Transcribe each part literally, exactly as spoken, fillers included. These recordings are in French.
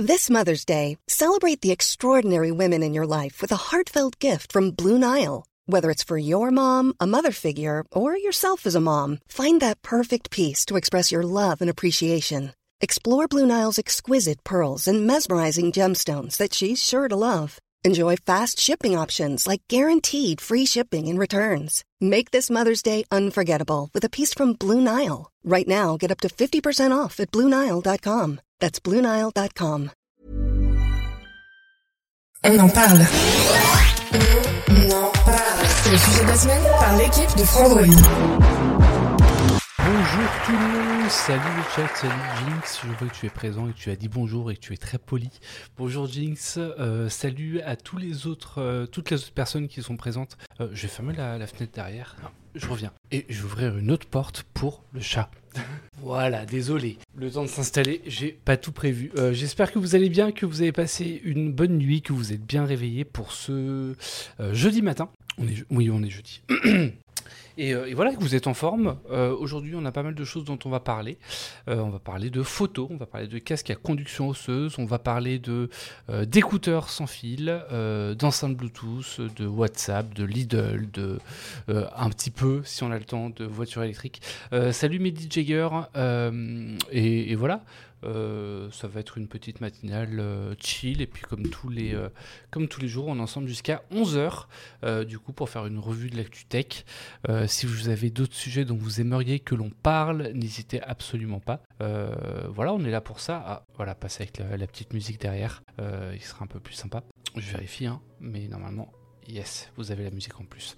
This Mother's Day, celebrate the extraordinary women in your life with a heartfelt gift from Blue Nile. Whether it's for your mom, a mother figure, or yourself as a mom, find that perfect piece to express your love and appreciation. Explore Blue Nile's exquisite pearls and mesmerizing gemstones that she's sure to love. Enjoy fast shipping options like guaranteed free shipping and returns. Make this Mother's Day unforgettable with a piece from Blue Nile. Right now, get up to fifty percent off at blue nile dot com. That's blue nile dot com. On en parle. On en parle. C'est le sujet de la semaine par l'équipe de Frandroid. Bonjour tout le monde, salut le chat, salut Jinx, je vois que tu es présent et que tu as dit bonjour et que tu es très poli. Bonjour Jinx, euh, salut à tous les autres, euh, toutes les autres personnes qui sont présentes. Euh, je vais fermer la, la fenêtre derrière, non, je reviens. Et je vais ouvrir une autre porte pour le chat. Voilà, désolé, le temps de s'installer, j'ai pas tout prévu. Euh, j'espère que vous allez bien, que vous avez passé une bonne nuit, que vous êtes bien réveillés pour ce euh, jeudi matin. On est, oui, on est jeudi. Et, euh, et voilà, que vous êtes en forme. Euh, aujourd'hui, on a pas mal de choses dont on va parler. Euh, on va parler de photos, on va parler de casques à conduction osseuse, on va parler de euh, d'écouteurs sans fil, euh, d'enceintes Bluetooth, de WhatsApp, de Lidl, de euh, un petit peu, si on a le temps, de voitures électriques. Euh, salut Mehdi Jagger. Euh, et, et voilà. Euh, ça va être une petite matinale euh, chill et puis comme tous les euh, comme tous les jours on est ensemble jusqu'à onze heures euh, du coup pour faire une revue de l'actu tech. Euh, si vous avez d'autres sujets dont vous aimeriez que l'on parle, n'hésitez absolument pas. Euh, voilà, on est là pour ça. Ah, voilà, passer avec la, la petite musique derrière, euh, il sera un peu plus sympa. Je vérifie, hein, mais normalement yes, vous avez la musique en plus.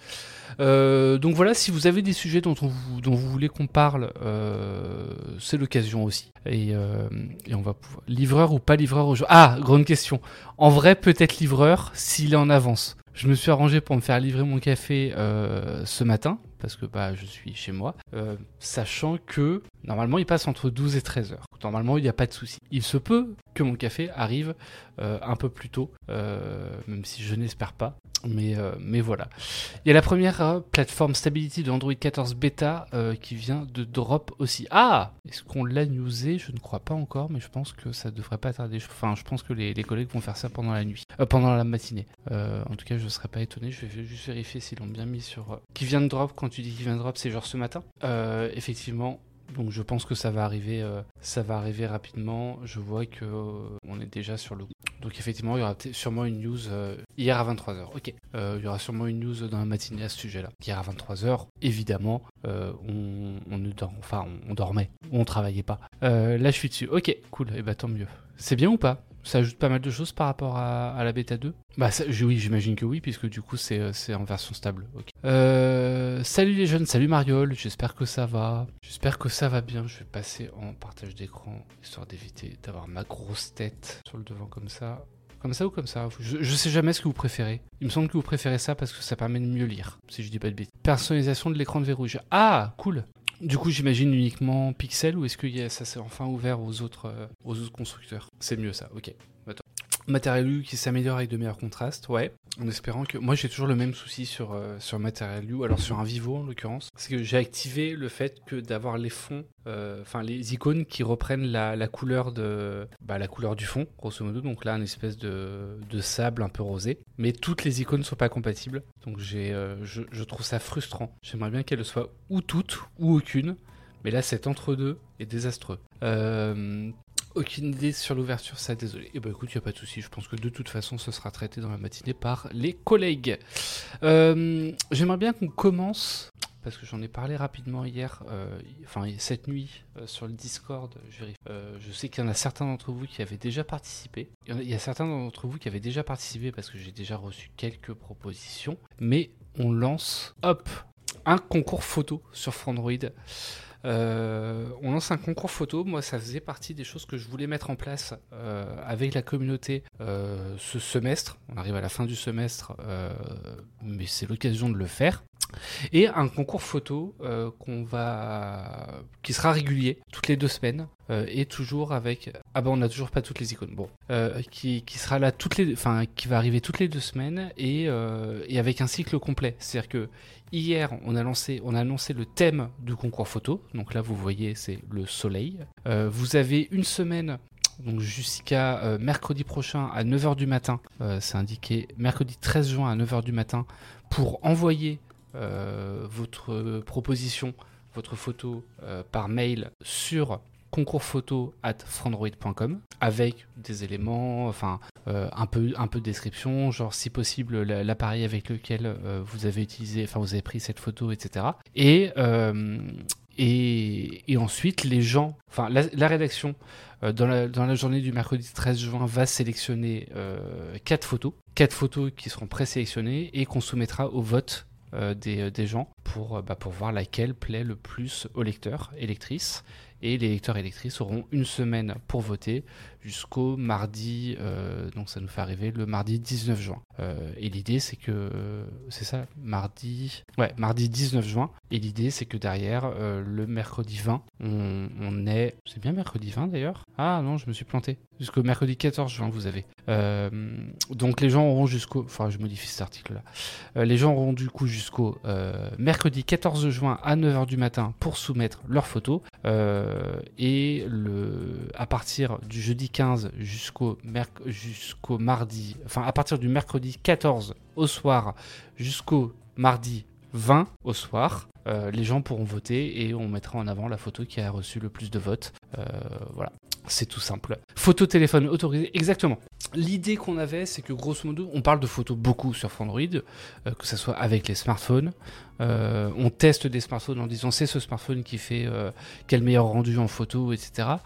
Euh, donc voilà, si vous avez des sujets dont, on vous, dont vous voulez qu'on parle, euh, c'est l'occasion aussi. Et, euh, et on va pouvoir... Livreur ou pas livreur aujourd'hui ? Ah, grande question. En vrai, peut-être livreur s'il est en avance. Je me suis arrangé pour me faire livrer mon café euh, ce matin, parce que bah, je suis chez moi, euh, sachant que normalement il passe entre douze et treize heures. Normalement il n'y a pas de souci. Il se peut que mon café arrive euh, un peu plus tôt, euh, même si je n'espère pas. Mais, euh, mais voilà. Il y a la première euh, plateforme Stability de Android quatorze Beta euh, qui vient de drop aussi. Ah, est-ce qu'on l'a newsé ? Je ne crois pas encore, mais je pense que ça devrait pas tarder. Enfin, je pense que les, les collègues vont faire ça pendant la nuit, euh, pendant la matinée. Euh, en tout cas, je ne serais pas étonné. Je vais juste vérifier s'ils l'ont bien mis sur... Euh, qui vient de drop, quand tu dis qui vient de drop, c'est genre ce matin. Euh, effectivement... Donc je pense que ça va arriver, euh, ça va arriver rapidement. Je vois que euh, on est déjà sur le. Donc effectivement, il y aura sûrement une news euh, hier à vingt-trois heures. Ok. Euh, il y aura sûrement une news dans la matinée à ce sujet-là. Hier à vingt-trois heures, évidemment, euh, on, on ne dort, enfin on, on dormait, on travaillait pas. Euh, là je suis dessus. Ok, cool. Et bah tant mieux. C'est bien ou pas ? Ça ajoute pas mal de choses par rapport à, à la bêta deux ? Bah ça, oui, j'imagine que oui, puisque du coup c'est, c'est en version stable. Okay. Euh, salut les jeunes, salut Mariole, j'espère que ça va. J'espère que ça va bien. Je vais passer en partage d'écran, histoire d'éviter d'avoir ma grosse tête sur le devant comme ça. Comme ça ou comme ça, je, je sais jamais ce que vous préférez. Il me semble que vous préférez ça parce que ça permet de mieux lire, si je dis pas de bêtises. Personnalisation de l'écran de verrouillage. Ah, cool. Du coup, j'imagine uniquement Pixel ou est-ce que y a, ça s'est enfin ouvert aux autres, euh, aux autres constructeurs ? C'est mieux ça, ok. Attends. Material U qui s'améliore avec de meilleurs contrastes, ouais. En espérant que... Moi, j'ai toujours le même souci sur, euh, sur Material U, alors sur un Vivo en l'occurrence. C'est que j'ai activé le fait que d'avoir les fonds, enfin euh, les icônes qui reprennent la, la couleur de... Bah, la couleur du fond, grosso modo. Donc là, une espèce de, de sable un peu rosé. Mais toutes les icônes ne sont pas compatibles. Donc j'ai, euh, je, je trouve ça frustrant. J'aimerais bien qu'elles soient ou toutes ou aucune. Mais là, cet entre-deux est désastreux. Euh... Aucune idée sur l'ouverture, ça, désolé. Et bah écoute, il n'y a pas de souci. Je pense que de toute façon, ce sera traité dans la matinée par les collègues. Euh, j'aimerais bien qu'on commence, parce que j'en ai parlé rapidement hier, euh, enfin cette nuit, euh, sur le Discord. Je, euh, je sais qu'il y en a certains d'entre vous qui avaient déjà participé. Il y, en a, il y a certains d'entre vous qui avaient déjà participé parce que j'ai déjà reçu quelques propositions. Mais on lance, hop, un concours photo sur Frandroid. Euh, on lance un concours photo. Moi, ça faisait partie des choses que je voulais mettre en place euh, avec la communauté euh, ce semestre. On arrive à la fin du semestre, euh, mais c'est l'occasion de le faire. Et un concours photo euh, qu'on va, qui sera régulier toutes les deux semaines euh, et toujours avec. Ah ben on n'a toujours pas toutes les icônes. Bon, euh, qui qui sera là toutes les, enfin qui va arriver toutes les deux semaines et euh, et avec un cycle complet. C'est-à-dire que hier on a lancé, on a annoncé le thème du concours photo. Donc là vous voyez c'est le soleil. Euh, vous avez une semaine donc jusqu'à euh, mercredi prochain à neuf heures du matin, euh, c'est indiqué mercredi treize juin à neuf heures du matin, pour envoyer euh, votre proposition, votre photo euh, par mail sur concoursphoto arobase frandroid point com avec des éléments, enfin euh, un peu un peu de description, genre si possible la, l'appareil avec lequel euh, vous avez utilisé, enfin vous avez pris cette photo, et cetera. Et euh, et, et ensuite les gens, enfin la, la rédaction euh, dans la dans la journée du mercredi treize juin va sélectionner euh, quatre photos, quatre photos qui seront présélectionnées et qu'on soumettra au vote euh, des des gens pour bah, pour voir laquelle plaît le plus aux lecteurs et lectrices. Et les lecteurs et lectrices auront une semaine pour voter jusqu'au mardi, euh, donc ça nous fait arriver le mardi dix-neuf juin. Euh, et l'idée c'est que, euh, c'est ça, mardi, ouais, mardi dix-neuf juin. Et l'idée c'est que derrière, euh, le mercredi vingt, on, on est, c'est bien mercredi vingt d'ailleurs. Ah non, je me suis planté. Jusqu'au mercredi quatorze juin vous avez. Euh, donc les gens auront jusqu'au, enfin je modifie cet article là. Euh, les gens auront du coup jusqu'au euh, mercredi quatorze juin à neuf heures du matin pour soumettre leurs photos. Euh, et le, à partir du jeudi quinze jusqu'au, merc- jusqu'au mardi, enfin à partir du mercredi quatorze au soir jusqu'au mardi vingt au soir, euh, les gens pourront voter et on mettra en avant la photo qui a reçu le plus de votes. Euh, voilà, c'est tout simple. Photo téléphone autorisé, exactement. L'idée qu'on avait, c'est que grosso modo, on parle de photos beaucoup sur Frandroid, euh, que ce soit avec les smartphones. Euh, on teste des smartphones en disant c'est ce smartphone qui fait euh, quel meilleur rendu en photo, et cetera.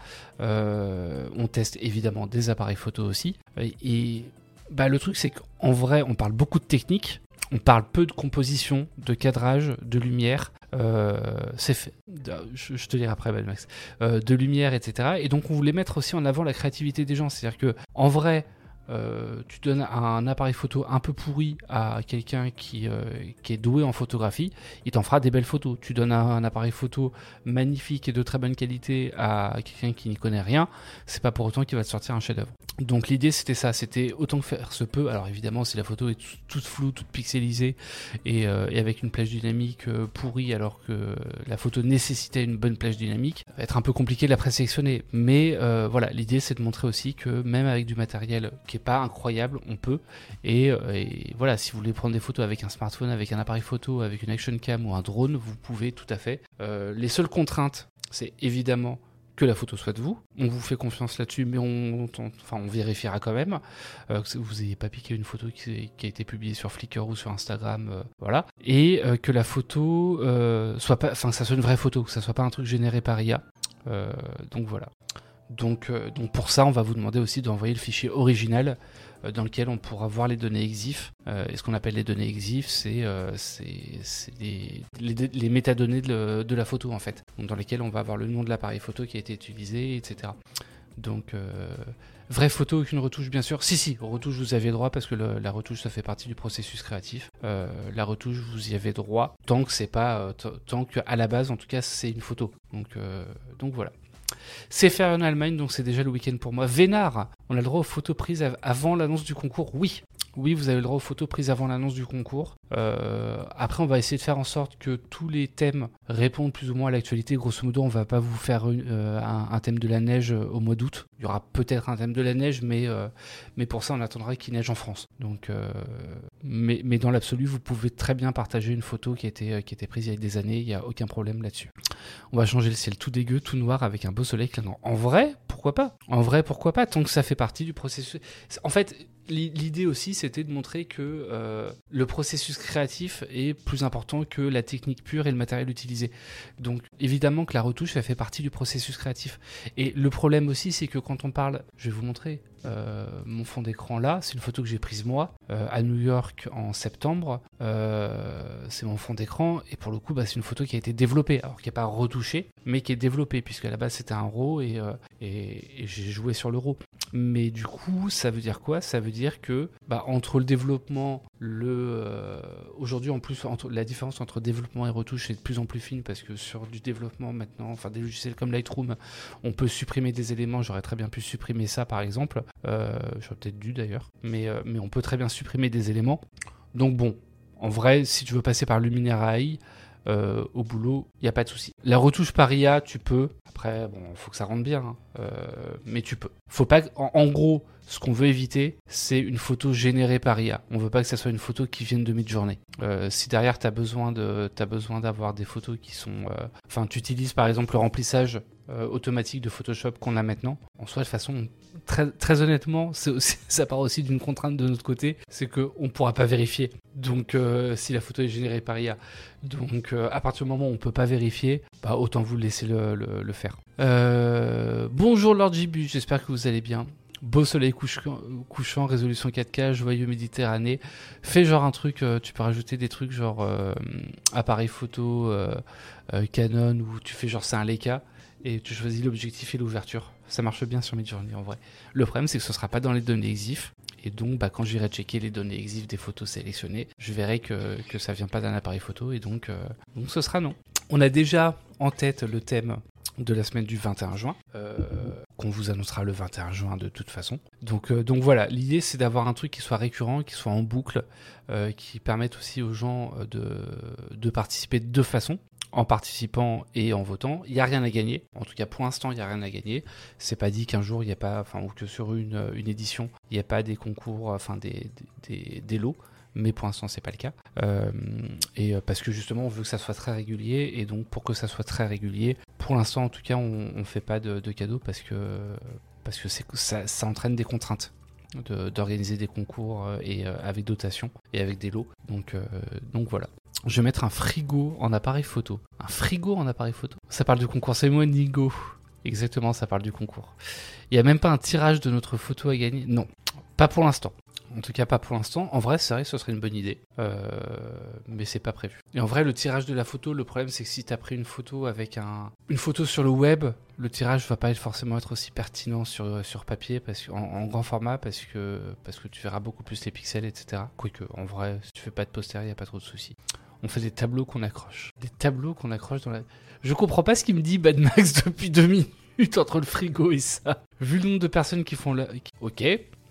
Euh, on teste évidemment des appareils photo aussi. Et, et bah, le truc, c'est qu'en vrai, on parle beaucoup de technique. On parle peu de composition, de cadrage, de lumière. Euh, c'est fait. Je, je te dirai après, Ben Max. Euh, de lumière, et cetera. Et donc, on voulait mettre aussi en avant la créativité des gens. C'est-à-dire que, en vrai, euh, tu donnes un appareil photo un peu pourri à quelqu'un qui, euh, qui est doué en photographie, il t'en fera des belles photos. Tu donnes un, un appareil photo magnifique et de très bonne qualité à quelqu'un qui n'y connaît rien, c'est pas pour autant qu'il va te sortir un chef-d'œuvre. Donc l'idée c'était ça, c'était autant que faire se peut. Alors évidemment si la photo est tout, toute floue, toute pixelisée et, euh, et avec une plage dynamique euh, pourrie alors que la photo nécessitait une bonne plage dynamique, ça va être un peu compliqué de la présélectionner. Mais euh, voilà, l'idée c'est de montrer aussi que même avec du matériel qui est pas incroyable, on peut. Et, euh, et voilà, si vous voulez prendre des photos avec un smartphone, avec un appareil photo, avec une action cam ou un drone, vous pouvez tout à fait. Euh, les seules contraintes, c'est évidemment que la photo soit de vous. On vous fait confiance là-dessus, mais on, on, enfin, on vérifiera quand même euh, que vous n'ayez pas piqué une photo qui, qui a été publiée sur Flickr ou sur Instagram, euh, voilà. Et euh, que la photo euh, soit pas, enfin, que ça soit une vraie photo, que ça soit pas un truc généré par I A. Euh, donc voilà. Donc, euh, donc pour ça, on va vous demander aussi d'envoyer le fichier original euh, dans lequel on pourra voir les données EXIF. Euh, et ce qu'on appelle les données EXIF, c'est, euh, c'est, c'est les, les, les métadonnées de, de la photo en fait. Donc, dans lesquelles on va avoir le nom de l'appareil photo qui a été utilisé, et cetera. Donc, euh, vraie photo, aucune retouche bien sûr. Si, si, retouche vous avez droit parce que le, la retouche ça fait partie du processus créatif. Euh, la retouche vous y avez droit tant que c'est pas, euh, t- tant qu'à la base en tout cas c'est une photo. Donc, euh, donc voilà. C'est fait en Allemagne, donc c'est déjà le week-end pour moi. Vénard, on a le droit aux photos prises avant l'annonce du concours. Oui, oui, vous avez le droit aux photos prises avant l'annonce du concours. Euh, après, on va essayer de faire en sorte que tous les thèmes répondent plus ou moins à l'actualité. Grosso modo, on va pas vous faire une, euh, un, un thème de la neige au mois d'août. Il y aura peut-être un thème de la neige, mais, euh, mais pour ça, on attendra qu'il neige en France. Donc, euh, mais, mais dans l'absolu, vous pouvez très bien partager une photo qui a été, qui a été prise il y a des années. Il n'y a aucun problème là-dessus. On va changer le ciel tout dégueu, tout noir, avec un beau soleil clinquant. En vrai, pourquoi pas ? En vrai, pourquoi pas ? Tant que ça fait partie du processus. En fait, l'idée aussi, c'était de montrer que euh, le processus créatif est plus important que la technique pure et le matériel utilisé. Donc, évidemment que la retouche, ça fait partie du processus créatif. Et le problème aussi, c'est que quand on parle... Je vais vous montrer euh, mon fond d'écran là. C'est une photo que j'ai prise moi, euh, à New York en septembre. Euh, c'est mon fond d'écran. Et pour le coup, bah, c'est une photo qui a été développée. Alors, qui n'est pas retouchée, mais qui est développée, puisqu'à la base, c'était un RAW et, euh, et, et j'ai joué sur le RAW. Mais du coup, ça veut dire quoi ? Ça veut dire que bah, entre le développement, le euh, aujourd'hui en plus entre, la différence entre développement et retouche est de plus en plus fine parce que sur du développement maintenant, enfin des logiciels comme Lightroom, on peut supprimer des éléments. J'aurais très bien pu supprimer ça par exemple. Euh, j'aurais peut-être dû d'ailleurs, mais euh, mais on peut très bien supprimer des éléments. Donc bon, en vrai, si tu veux passer par Luminar A I, euh, au boulot, il n'y a pas de souci. La retouche par I A, tu peux. Après, bon, faut que ça rentre bien, hein. euh, mais tu peux. Faut pas. En, en gros, ce qu'on veut éviter, c'est une photo générée par I A. On veut pas que ça soit une photo qui vienne de mid-journée. Euh, si derrière, tu as besoin de, t'as besoin d'avoir des photos qui sont... Enfin, euh, tu utilises par exemple le remplissage euh, automatique de Photoshop qu'on a maintenant. En soi, de façon, très, très honnêtement, c'est aussi, ça part aussi d'une contrainte de notre côté, c'est qu'on ne pourra pas vérifier. Donc, euh, si la photo est générée par I A. Donc, euh, à partir du moment où on ne peut pas vérifier, bah, autant vous laisser le, le, le faire. Euh, bonjour Lord Jibu, j'espère que vous allez bien. Beau soleil couchant, couchant, résolution quatre K, joyeux Méditerranée. Fais genre un truc, euh, tu peux rajouter des trucs genre euh, appareil photo euh, euh, Canon, ou tu fais genre c'est un Leica et tu choisis l'objectif et l'ouverture. Ça marche bien sur Midjourney en vrai. Le problème c'est que ce sera pas dans les données exif, et donc bah, quand j'irai checker les données exif des photos sélectionnées, je verrai que, que ça vient pas d'un appareil photo, et donc, euh, donc ce sera non. On a déjà en tête le thème de la semaine du vingt et un juin, euh, qu'on vous annoncera le vingt et un juin de toute façon. Donc, euh, donc voilà, l'idée c'est d'avoir un truc qui soit récurrent, qui soit en boucle, euh, qui permette aussi aux gens de, de participer de deux façons, en participant et en votant. Il n'y a rien à gagner, en tout cas pour l'instant il n'y a rien à gagner. C'est pas dit qu'un jour il n'y a pas, enfin, ou que sur une, une édition il n'y a pas des concours, enfin des, des, des lots. Mais pour l'instant c'est pas le cas, euh, et parce que justement on veut que ça soit très régulier, et donc pour que ça soit très régulier, pour l'instant en tout cas on, on fait pas de, de cadeaux, parce que parce que c'est, ça, ça entraîne des contraintes de, d'organiser des concours, et euh, avec dotation et avec des lots, donc euh, donc voilà. Je vais mettre un frigo en appareil photo. Un frigo en appareil photo. Ça parle du concours, c'est moi Nigo. Exactement, ça parle du concours. Il n'y a même pas un tirage de notre photo à gagner. Non, pas pour l'instant. En tout cas, pas pour l'instant. En vrai, c'est vrai que ce serait une bonne idée. Euh, mais c'est pas prévu. Et en vrai, le tirage de la photo, le problème, c'est que si tu as pris une photo avec un... une photo sur le web, le tirage va pas être forcément être aussi pertinent sur, sur papier, parce que, en, en grand format, parce que, parce que tu verras beaucoup plus les pixels, et cetera. Quoique, en vrai, si tu fais pas de poster, il n'y a pas trop de soucis. On fait des tableaux qu'on accroche. Des tableaux qu'on accroche dans la... Je comprends pas ce qu'il me dit, Bad Max, depuis deux minutes entre le frigo et ça. Vu le nombre de personnes qui font la... Ok.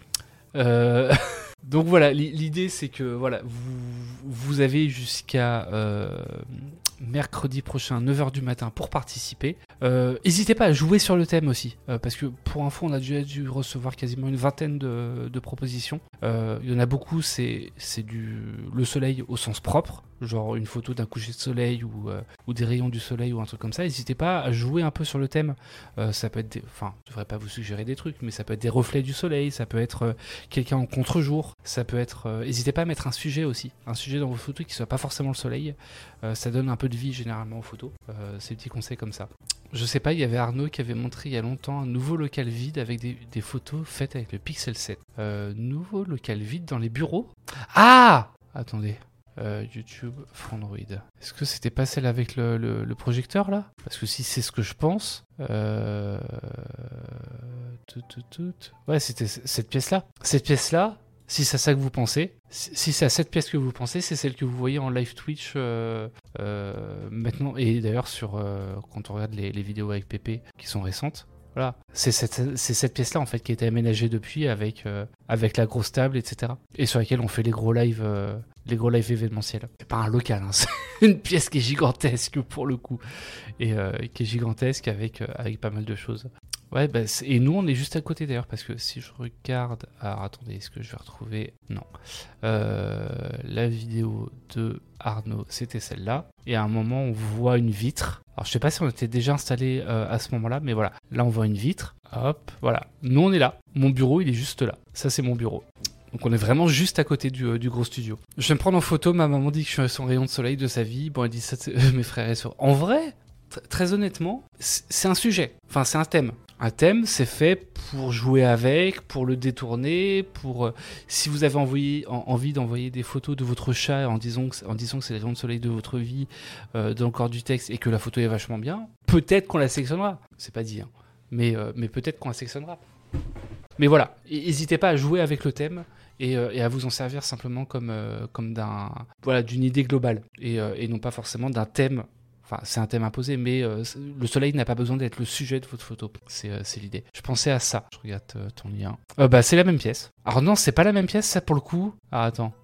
Euh... Donc voilà, l'idée c'est que voilà, vous, vous avez jusqu'à euh, mercredi prochain, neuf heures du matin, pour participer. Euh, n'hésitez pas à jouer sur le thème aussi, euh, parce que pour info, on a déjà dû recevoir quasiment une vingtaine de, de propositions. Euh, il y en a beaucoup, c'est, c'est du, le soleil au sens propre, genre une photo d'un coucher de soleil, ou, euh, ou des rayons du soleil, ou un truc comme ça. N'hésitez pas à jouer un peu sur le thème. Euh, ça peut être, des, enfin, je devrais pas vous suggérer des trucs, mais ça peut être des reflets du soleil, ça peut être euh, quelqu'un en contre-jour, ça peut être... Euh, n'hésitez pas à mettre un sujet aussi, un sujet dans vos photos qui soit pas forcément le soleil. Euh, ça donne un peu de vie généralement aux photos. Euh, c'est des petits conseils comme ça. Je sais pas, il y avait Arnaud qui avait montré il y a longtemps un nouveau local vide avec des, des photos faites avec le Pixel sept. Euh, nouveau local vide dans les bureaux. Ah, attendez. Euh, YouTube, Frandroid. Est-ce que c'était pas celle avec le, le, le projecteur là? Parce que si c'est ce que je pense... Euh... Tout, tout, tout. Ouais, c'était cette pièce-là. Cette pièce-là, si c'est à ça que vous pensez, si c'est à cette pièce que vous pensez, c'est celle que vous voyez en live Twitch euh, euh, maintenant. Et d'ailleurs, sur euh, quand on regarde les, les vidéos avec Pépé qui sont récentes, voilà, c'est cette, c'est cette pièce-là en fait qui a été aménagée depuis avec, euh, avec la grosse table, et cetera. Et sur laquelle on fait les gros lives, euh, les gros lives événementiels. C'est pas un local, hein, c'est une pièce qui est gigantesque pour le coup, et euh, qui est gigantesque avec, euh, avec pas mal de choses. Ouais, bah, et nous on est juste à côté d'ailleurs, parce que si je regarde... Alors attendez, est-ce que je vais retrouver... Non. Euh, la vidéo de Arnaud, c'était celle-là. Et à un moment, on voit une vitre. Alors je sais pas si on était déjà installé euh, à ce moment-là, mais voilà. Là, on voit une vitre. Hop, voilà. Nous, on est là. Mon bureau, il est juste là. Ça, c'est mon bureau. Donc on est vraiment juste à côté du, euh, du gros studio. Je vais me prendre en photo. Ma maman dit que je suis son rayon de soleil de sa vie. Bon, elle dit ça, euh, mes frères et sœurs. En vrai, tr- très honnêtement, c'est un sujet. Enfin, c'est un thème. Un thème, c'est fait pour jouer avec, pour le détourner, pour... Euh, si vous avez envoyé, en, envie d'envoyer des photos de votre chat en disant que, en disant que c'est les rayons de soleil de votre vie euh, dans le corps du texte, et que la photo est vachement bien, peut-être qu'on la sélectionnera. C'est pas dit, hein. Mais, euh, mais peut-être qu'on la sélectionnera. Mais voilà, n'hésitez pas à jouer avec le thème et, euh, et à vous en servir simplement comme, euh, comme d'un, voilà, d'une idée globale, et, euh, et non pas forcément d'un thème. Enfin, c'est un thème imposé, mais euh, le soleil n'a pas besoin d'être le sujet de votre photo. C'est, euh, c'est l'idée. Je pensais à ça. Je regarde euh, ton lien. Euh, bah, c'est la même pièce. Alors non, c'est pas la même pièce, ça, pour le coup. Ah, attends.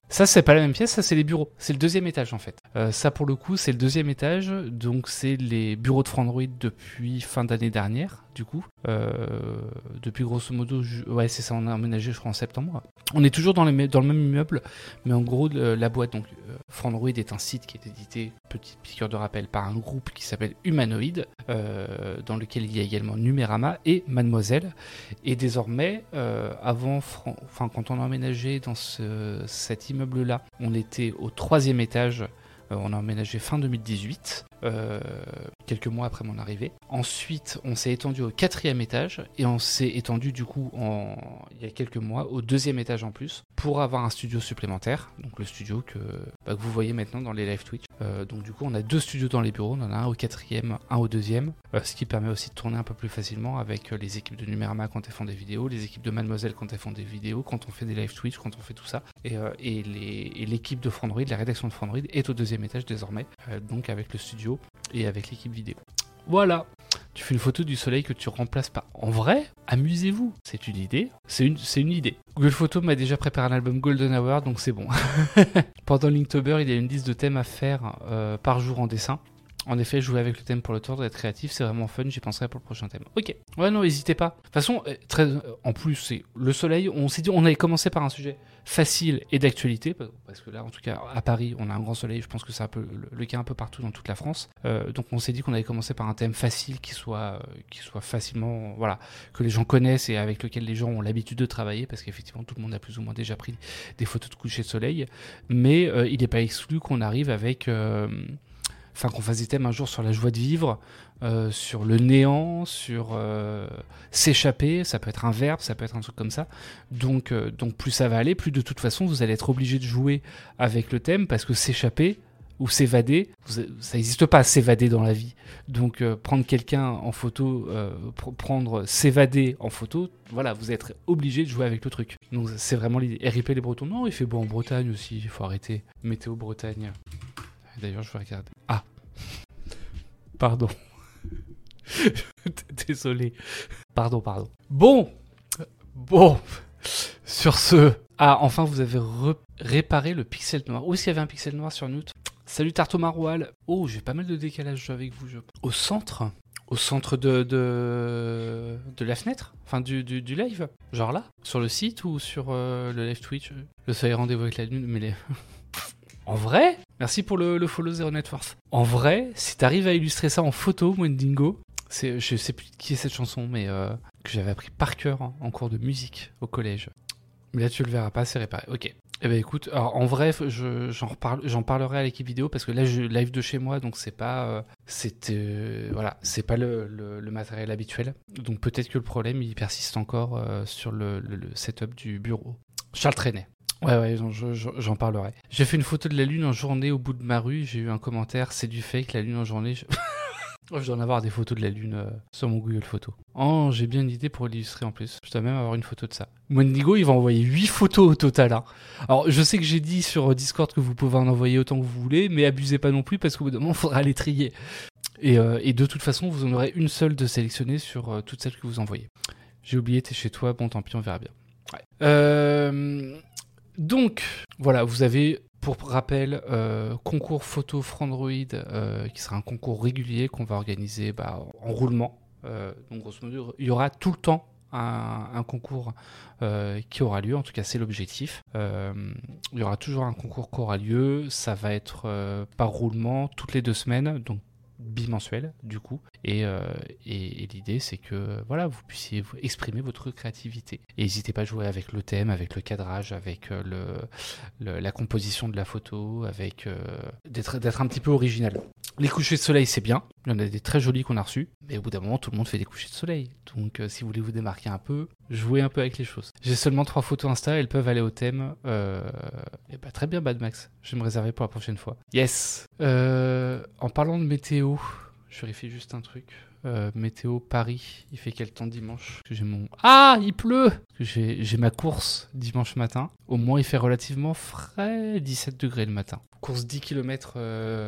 Ça, c'est pas la même pièce, ça, c'est les bureaux. C'est le deuxième étage, en fait. Euh, ça, pour le coup, c'est le deuxième étage. Donc, c'est les bureaux de Frandroid depuis fin d'année dernière, du coup. Euh, depuis, grosso modo, ju- ouais, c'est ça, on a emménagé, je crois, en septembre. On est toujours dans, les, dans le même immeuble, mais en gros, le, la boîte, donc, euh, Frandroid est un site qui est édité, petite piqûre de rappel, par un groupe qui s'appelle Humanoid, euh, dans lequel il y a également Numérama et Mademoiselle. Et désormais, euh, avant, Fran- enfin, quand on a emménagé dans ce, cet immeuble-là, on était au troisième étage. Euh, on a emménagé fin deux mille dix-huit, euh, quelques mois après mon arrivée. Ensuite, on s'est étendu au quatrième étage et on s'est étendu du coup en, il y a quelques mois au deuxième étage en plus pour avoir un studio supplémentaire. Donc le studio que, bah, que vous voyez maintenant dans les live Twitch. Euh, donc du coup, on a deux studios dans les bureaux. On en a un au quatrième, un au deuxième, euh, ce qui permet aussi de tourner un peu plus facilement avec euh, les équipes de Numérama quand elles font des vidéos, les équipes de Mademoiselle quand elles font des vidéos, quand on fait des live Twitch, quand on fait tout ça. Et, euh, et, les, et l'équipe de Frandroid, la rédaction de Frandroid est au deuxième étage désormais, euh, donc avec le studio et avec l'équipe vidéo. Voilà, tu fais une photo du soleil que tu remplaces par. En vrai, amusez-vous, c'est une idée, c'est une, c'est une idée. Google Photo m'a déjà préparé un album Golden Hour, donc c'est bon. Pendant Linktober, il y a une liste de thèmes à faire euh, par jour en dessin. En effet, jouer avec le thème pour le tour, d'être créatif, c'est vraiment fun, j'y penserai pour le prochain thème. Ok, ouais, non, n'hésitez pas. De toute façon, très, en plus, c'est le soleil, on s'est dit, on avait commencé par un sujet facile et d'actualité, parce que là, en tout cas, à Paris, on a un grand soleil, je pense que c'est un peu le, le cas un peu partout dans toute la France. Euh, donc, on s'est dit qu'on avait commencé par un thème facile qui soit, euh, qui soit facilement, voilà, que les gens connaissent et avec lequel les gens ont l'habitude de travailler, parce qu'effectivement, tout le monde a plus ou moins déjà pris des photos de coucher de soleil. Mais euh, il n'est pas exclu qu'on arrive avec. Euh, Enfin, qu'on fasse des thèmes un jour sur la joie de vivre, euh, sur le néant, sur euh, s'échapper, ça peut être un verbe, ça peut être un truc comme ça. Donc, euh, donc plus ça va aller, plus de toute façon vous allez être obligé de jouer avec le thème, parce que s'échapper ou s'évader, vous, ça n'existe pas s'évader dans la vie. Donc euh, prendre quelqu'un en photo, euh, pr- prendre s'évader en photo, voilà, vous êtes obligé de jouer avec le truc. Donc c'est vraiment l'idée. R I P les Bretons, non, il fait beau en Bretagne aussi, il faut arrêter. Météo Bretagne. D'ailleurs, je vais regarder. Ah, pardon. Désolé. Pardon, pardon. Bon, bon. Sur ce, ah, enfin, vous avez re- réparé le pixel noir. Où est-ce qu'il y avait un pixel noir sur Newt ? Salut Tarto Maroual. Oh, j'ai pas mal de décalage avec vous. Je... Au centre, au centre de de, de la fenêtre, enfin du, du du live, genre là, sur le site ou sur euh, le live Twitch. Le soleil rendez-vous avec la lune, mais les. En vrai, merci pour le, le follow Zero Net Force. En vrai, si t'arrives à illustrer ça en photo, Mwendingo, c'est, je sais plus qui est cette chanson, mais euh, que j'avais appris par cœur hein, en cours de musique au collège. Mais là, tu le verras pas, c'est réparé. Ok. Eh ben écoute, alors en vrai, je, j'en, reparle, j'en parlerai à l'équipe vidéo parce que là, je live de chez moi, donc c'est pas, euh, c'est, euh, voilà, c'est pas le, le, le matériel habituel. Donc peut-être que le problème, il persiste encore euh, sur le, le, le setup du bureau. Charles Trenet. Ouais, ouais, j'en, j'en parlerai. J'ai fait une photo de la lune en journée au bout de ma rue. J'ai eu un commentaire, c'est du fake, la lune en journée. Je, oh, je dois en avoir des photos de la lune euh, sur mon Google Photos. Oh, j'ai bien une idée pour l'illustrer en plus. Je dois même avoir une photo de ça. Wendigo, il va envoyer huit photos au total. Hein. Alors, je sais que j'ai dit sur Discord que vous pouvez en envoyer autant que vous voulez, mais abusez pas non plus parce qu'au bout d'un moment, il faudra les trier. Et, euh, et de toute façon, vous en aurez une seule de sélectionnée sur euh, toutes celles que vous envoyez. J'ai oublié, t'es chez toi. Bon, tant pis, on verra bien. Ouais. Euh... Donc, voilà, vous avez, pour rappel, euh, concours photo Frandroid, euh, qui sera un concours régulier qu'on va organiser bah, en roulement. Euh, donc, grosso modo, il y aura tout le temps un, un concours euh, qui aura lieu, en tout cas, c'est l'objectif. Euh, il y aura toujours un concours qui aura lieu, ça va être euh, par roulement toutes les deux semaines, donc bimensuel du coup et, euh, et, et l'idée c'est que voilà vous puissiez vous exprimer votre créativité et n'hésitez pas à jouer avec le thème, avec le cadrage, avec euh, le, le la composition de la photo, avec euh, d'être, d'être un petit peu original. Les couchers de soleil c'est bien, il y en a des très jolis qu'on a reçus, mais au bout d'un moment tout le monde fait des couchers de soleil, donc euh, si vous voulez vous démarquer un peu, jouez un peu avec les choses. J'ai seulement trois photos Insta, elles peuvent aller au thème euh, et bah très bien Bad Max, je vais me réserver pour la prochaine fois. Yes. Euh, en parlant de météo, je vérifie juste un truc. Euh, météo Paris, il fait quel temps dimanche? Que j'ai mon... Ah, il pleut. Que j'ai, j'ai ma course dimanche matin. Au moins, il fait relativement frais, dix-sept degrés le matin. Course dix kilomètres euh,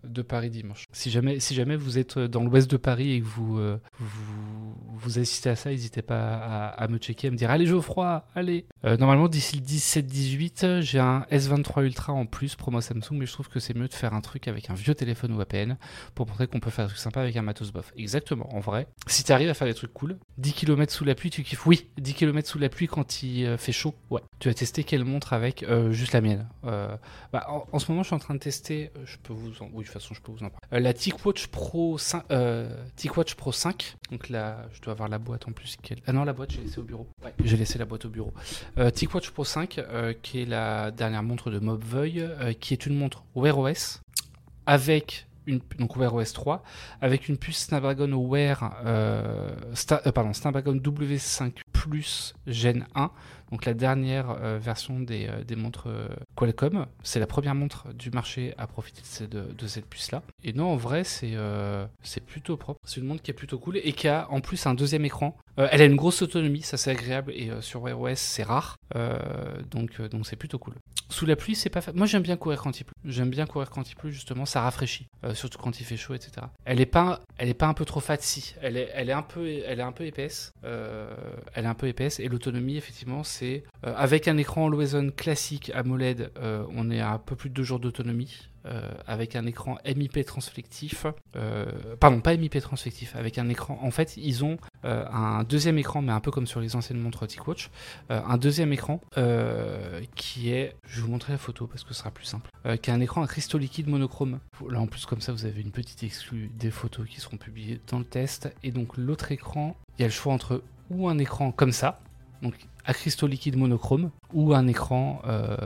de Paris dimanche. Si jamais, si jamais vous êtes dans l'ouest de Paris et que vous, euh, vous, vous assistez à ça, n'hésitez pas à, à me checker, à me dire « Allez Geoffroy, allez !» euh, Normalement, d'ici le dix-sept dix-huit, j'ai un S vingt-trois Ultra en plus, promo Samsung, mais je trouve que c'est mieux de faire un truc avec un vieux téléphone ou A P N pour montrer qu'on peut faire un truc sympa avec un matos bof. Exactement, en vrai. Si tu arrives à faire des trucs cool, dix kilomètres sous la pluie, tu kiffes. Oui, dix kilomètres sous la pluie quand il euh, fait chaud. Ouais. Tu as testé quelle montre avec euh, juste la mienne. Euh, bah, en, en ce moment, je suis en train de tester, euh, je peux vous en... Oui, de toute façon, je peux vous en parler. Euh, la TicWatch Pro cinq, euh, TicWatch Pro cinq. Donc là, je dois avoir la boîte en plus. Qu'elle... Ah non, la boîte, j'ai laissé au bureau. Ouais, j'ai laissé la boîte au bureau. Euh, TicWatch Pro cinq, euh, qui est la dernière montre de Mobvoi, euh, qui est une montre Wear O S avec une, donc Wear O S trois, avec une puce Snapdragon Wear, euh, Sta, euh, pardon, Snapdragon W cinq Plus Gen un, donc la dernière euh, version des, euh, des montres euh, Qualcomm. C'est la première montre du marché à profiter de, ces, de, de cette puce-là. Et non, en vrai, c'est, euh, c'est plutôt propre. C'est une montre qui est plutôt cool et qui a en plus un deuxième écran. Euh, elle a une grosse autonomie, ça c'est agréable, et euh, sur Wear O S c'est rare, euh, donc, euh, donc c'est plutôt cool. Sous la pluie, c'est pas fa... Moi j'aime bien courir quand il pleut. J'aime bien courir quand il pleut, justement, ça rafraîchit, euh, surtout quand il fait chaud, et cetera. Elle est pas, elle est pas un peu trop fat, si. Elle est, elle est un peu, elle est un peu épaisse. Euh, elle est un peu épaisse, et l'autonomie, effectivement, c'est euh, avec un écran Always On classique AMOLED, euh, on est à un peu plus de deux jours d'autonomie. Euh, avec un écran M I P transflectif, euh, pardon, pas M I P transflectif, avec un écran, en fait, ils ont euh, un deuxième écran, mais un peu comme sur les anciennes montres TicWatch, euh, un deuxième écran euh, qui est, je vais vous montrer la photo parce que ce sera plus simple, euh, qui a un écran à cristaux liquides monochrome. Là, en plus, comme ça, vous avez une petite exclue des photos qui seront publiées dans le test, et donc l'autre écran, il y a le choix entre ou un écran comme ça, donc à cristaux liquides monochrome, ou un écran... Euh,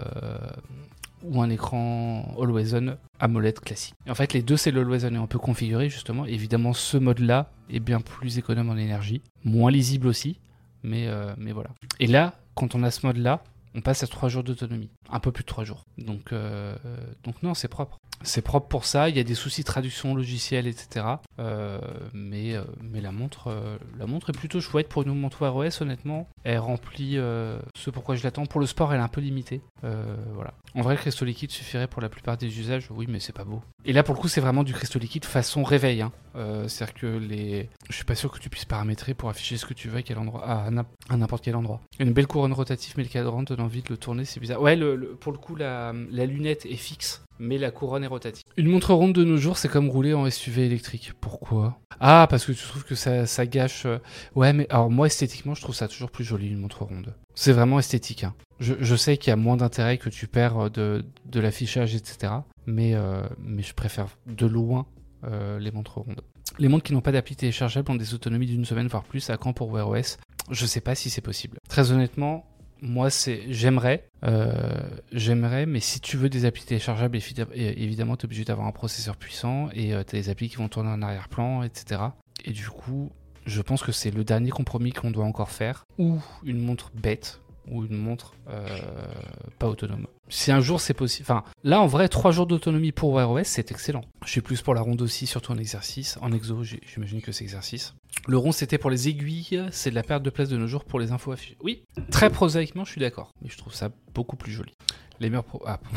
ou un écran Always On AMOLED classique. Et en fait, les deux, c'est le Always On, et on peut configurer justement. Évidemment, ce mode-là est bien plus économe en énergie, moins lisible aussi, mais, euh, mais voilà. Et là, quand on a ce mode-là, on passe à trois jours d'autonomie, un peu plus de trois jours. Donc, euh, donc non, c'est propre. C'est propre pour ça, il y a des soucis de traduction logicielle, et cetera. Euh, mais, euh, mais la montre, euh, la montre est plutôt chouette pour une montre Wear O S, honnêtement. Elle remplit euh, ce pourquoi je l'attends. Pour le sport, elle est un peu limitée. Euh, voilà. En vrai, le cristaux liquide suffirait pour la plupart des usages, oui, mais c'est pas beau. Et là, pour le coup, c'est vraiment du cristaux liquide façon réveil. Hein. Euh, c'est-à-dire que les... je suis pas sûr que tu puisses paramétrer pour afficher ce que tu veux à quel endroit, ah, à n'importe quel endroit. Une belle couronne rotative, mais le cadran donne envie de le tourner, c'est bizarre. Ouais, le, le, pour le coup, la, la lunette est fixe, mais la couronne est rotative. Une montre ronde de nos jours, c'est comme rouler en S U V électrique. Pourquoi ? Ah, parce que tu trouves que ça, ça gâche... Ouais, mais alors moi, esthétiquement, je trouve ça toujours plus joli, une montre ronde. C'est vraiment esthétique. Hein. Je, je sais qu'il y a moins d'intérêt, que tu perds de, de l'affichage, et cetera. Mais, euh, mais je préfère de loin euh, les montres rondes. Les montres qui n'ont pas d'appli téléchargeable ont des autonomies d'une semaine, voire plus. À quand pour Wear O S ? Je sais pas si c'est possible. Très honnêtement... Moi, c'est, j'aimerais, euh, j'aimerais, mais si tu veux des applis téléchargeables, évidemment, tu es obligé d'avoir un processeur puissant et euh, tu as des applis qui vont tourner en arrière-plan, et cetera. Et du coup, je pense que c'est le dernier compromis qu'on doit encore faire, ou une montre bête, ou une montre euh, pas autonome. Si un jour c'est possible, enfin, là en vrai, trois jours d'autonomie pour Wear O S, c'est excellent. Je suis plus pour la ronde aussi, surtout en exercice. En exo, j'imagine que c'est exercice. Le rond, c'était pour les aiguilles, c'est de la perte de place de nos jours pour les infos affichées. Oui, très prosaïquement, je suis d'accord, mais je trouve ça beaucoup plus joli. Les meilleurs pro... Ah,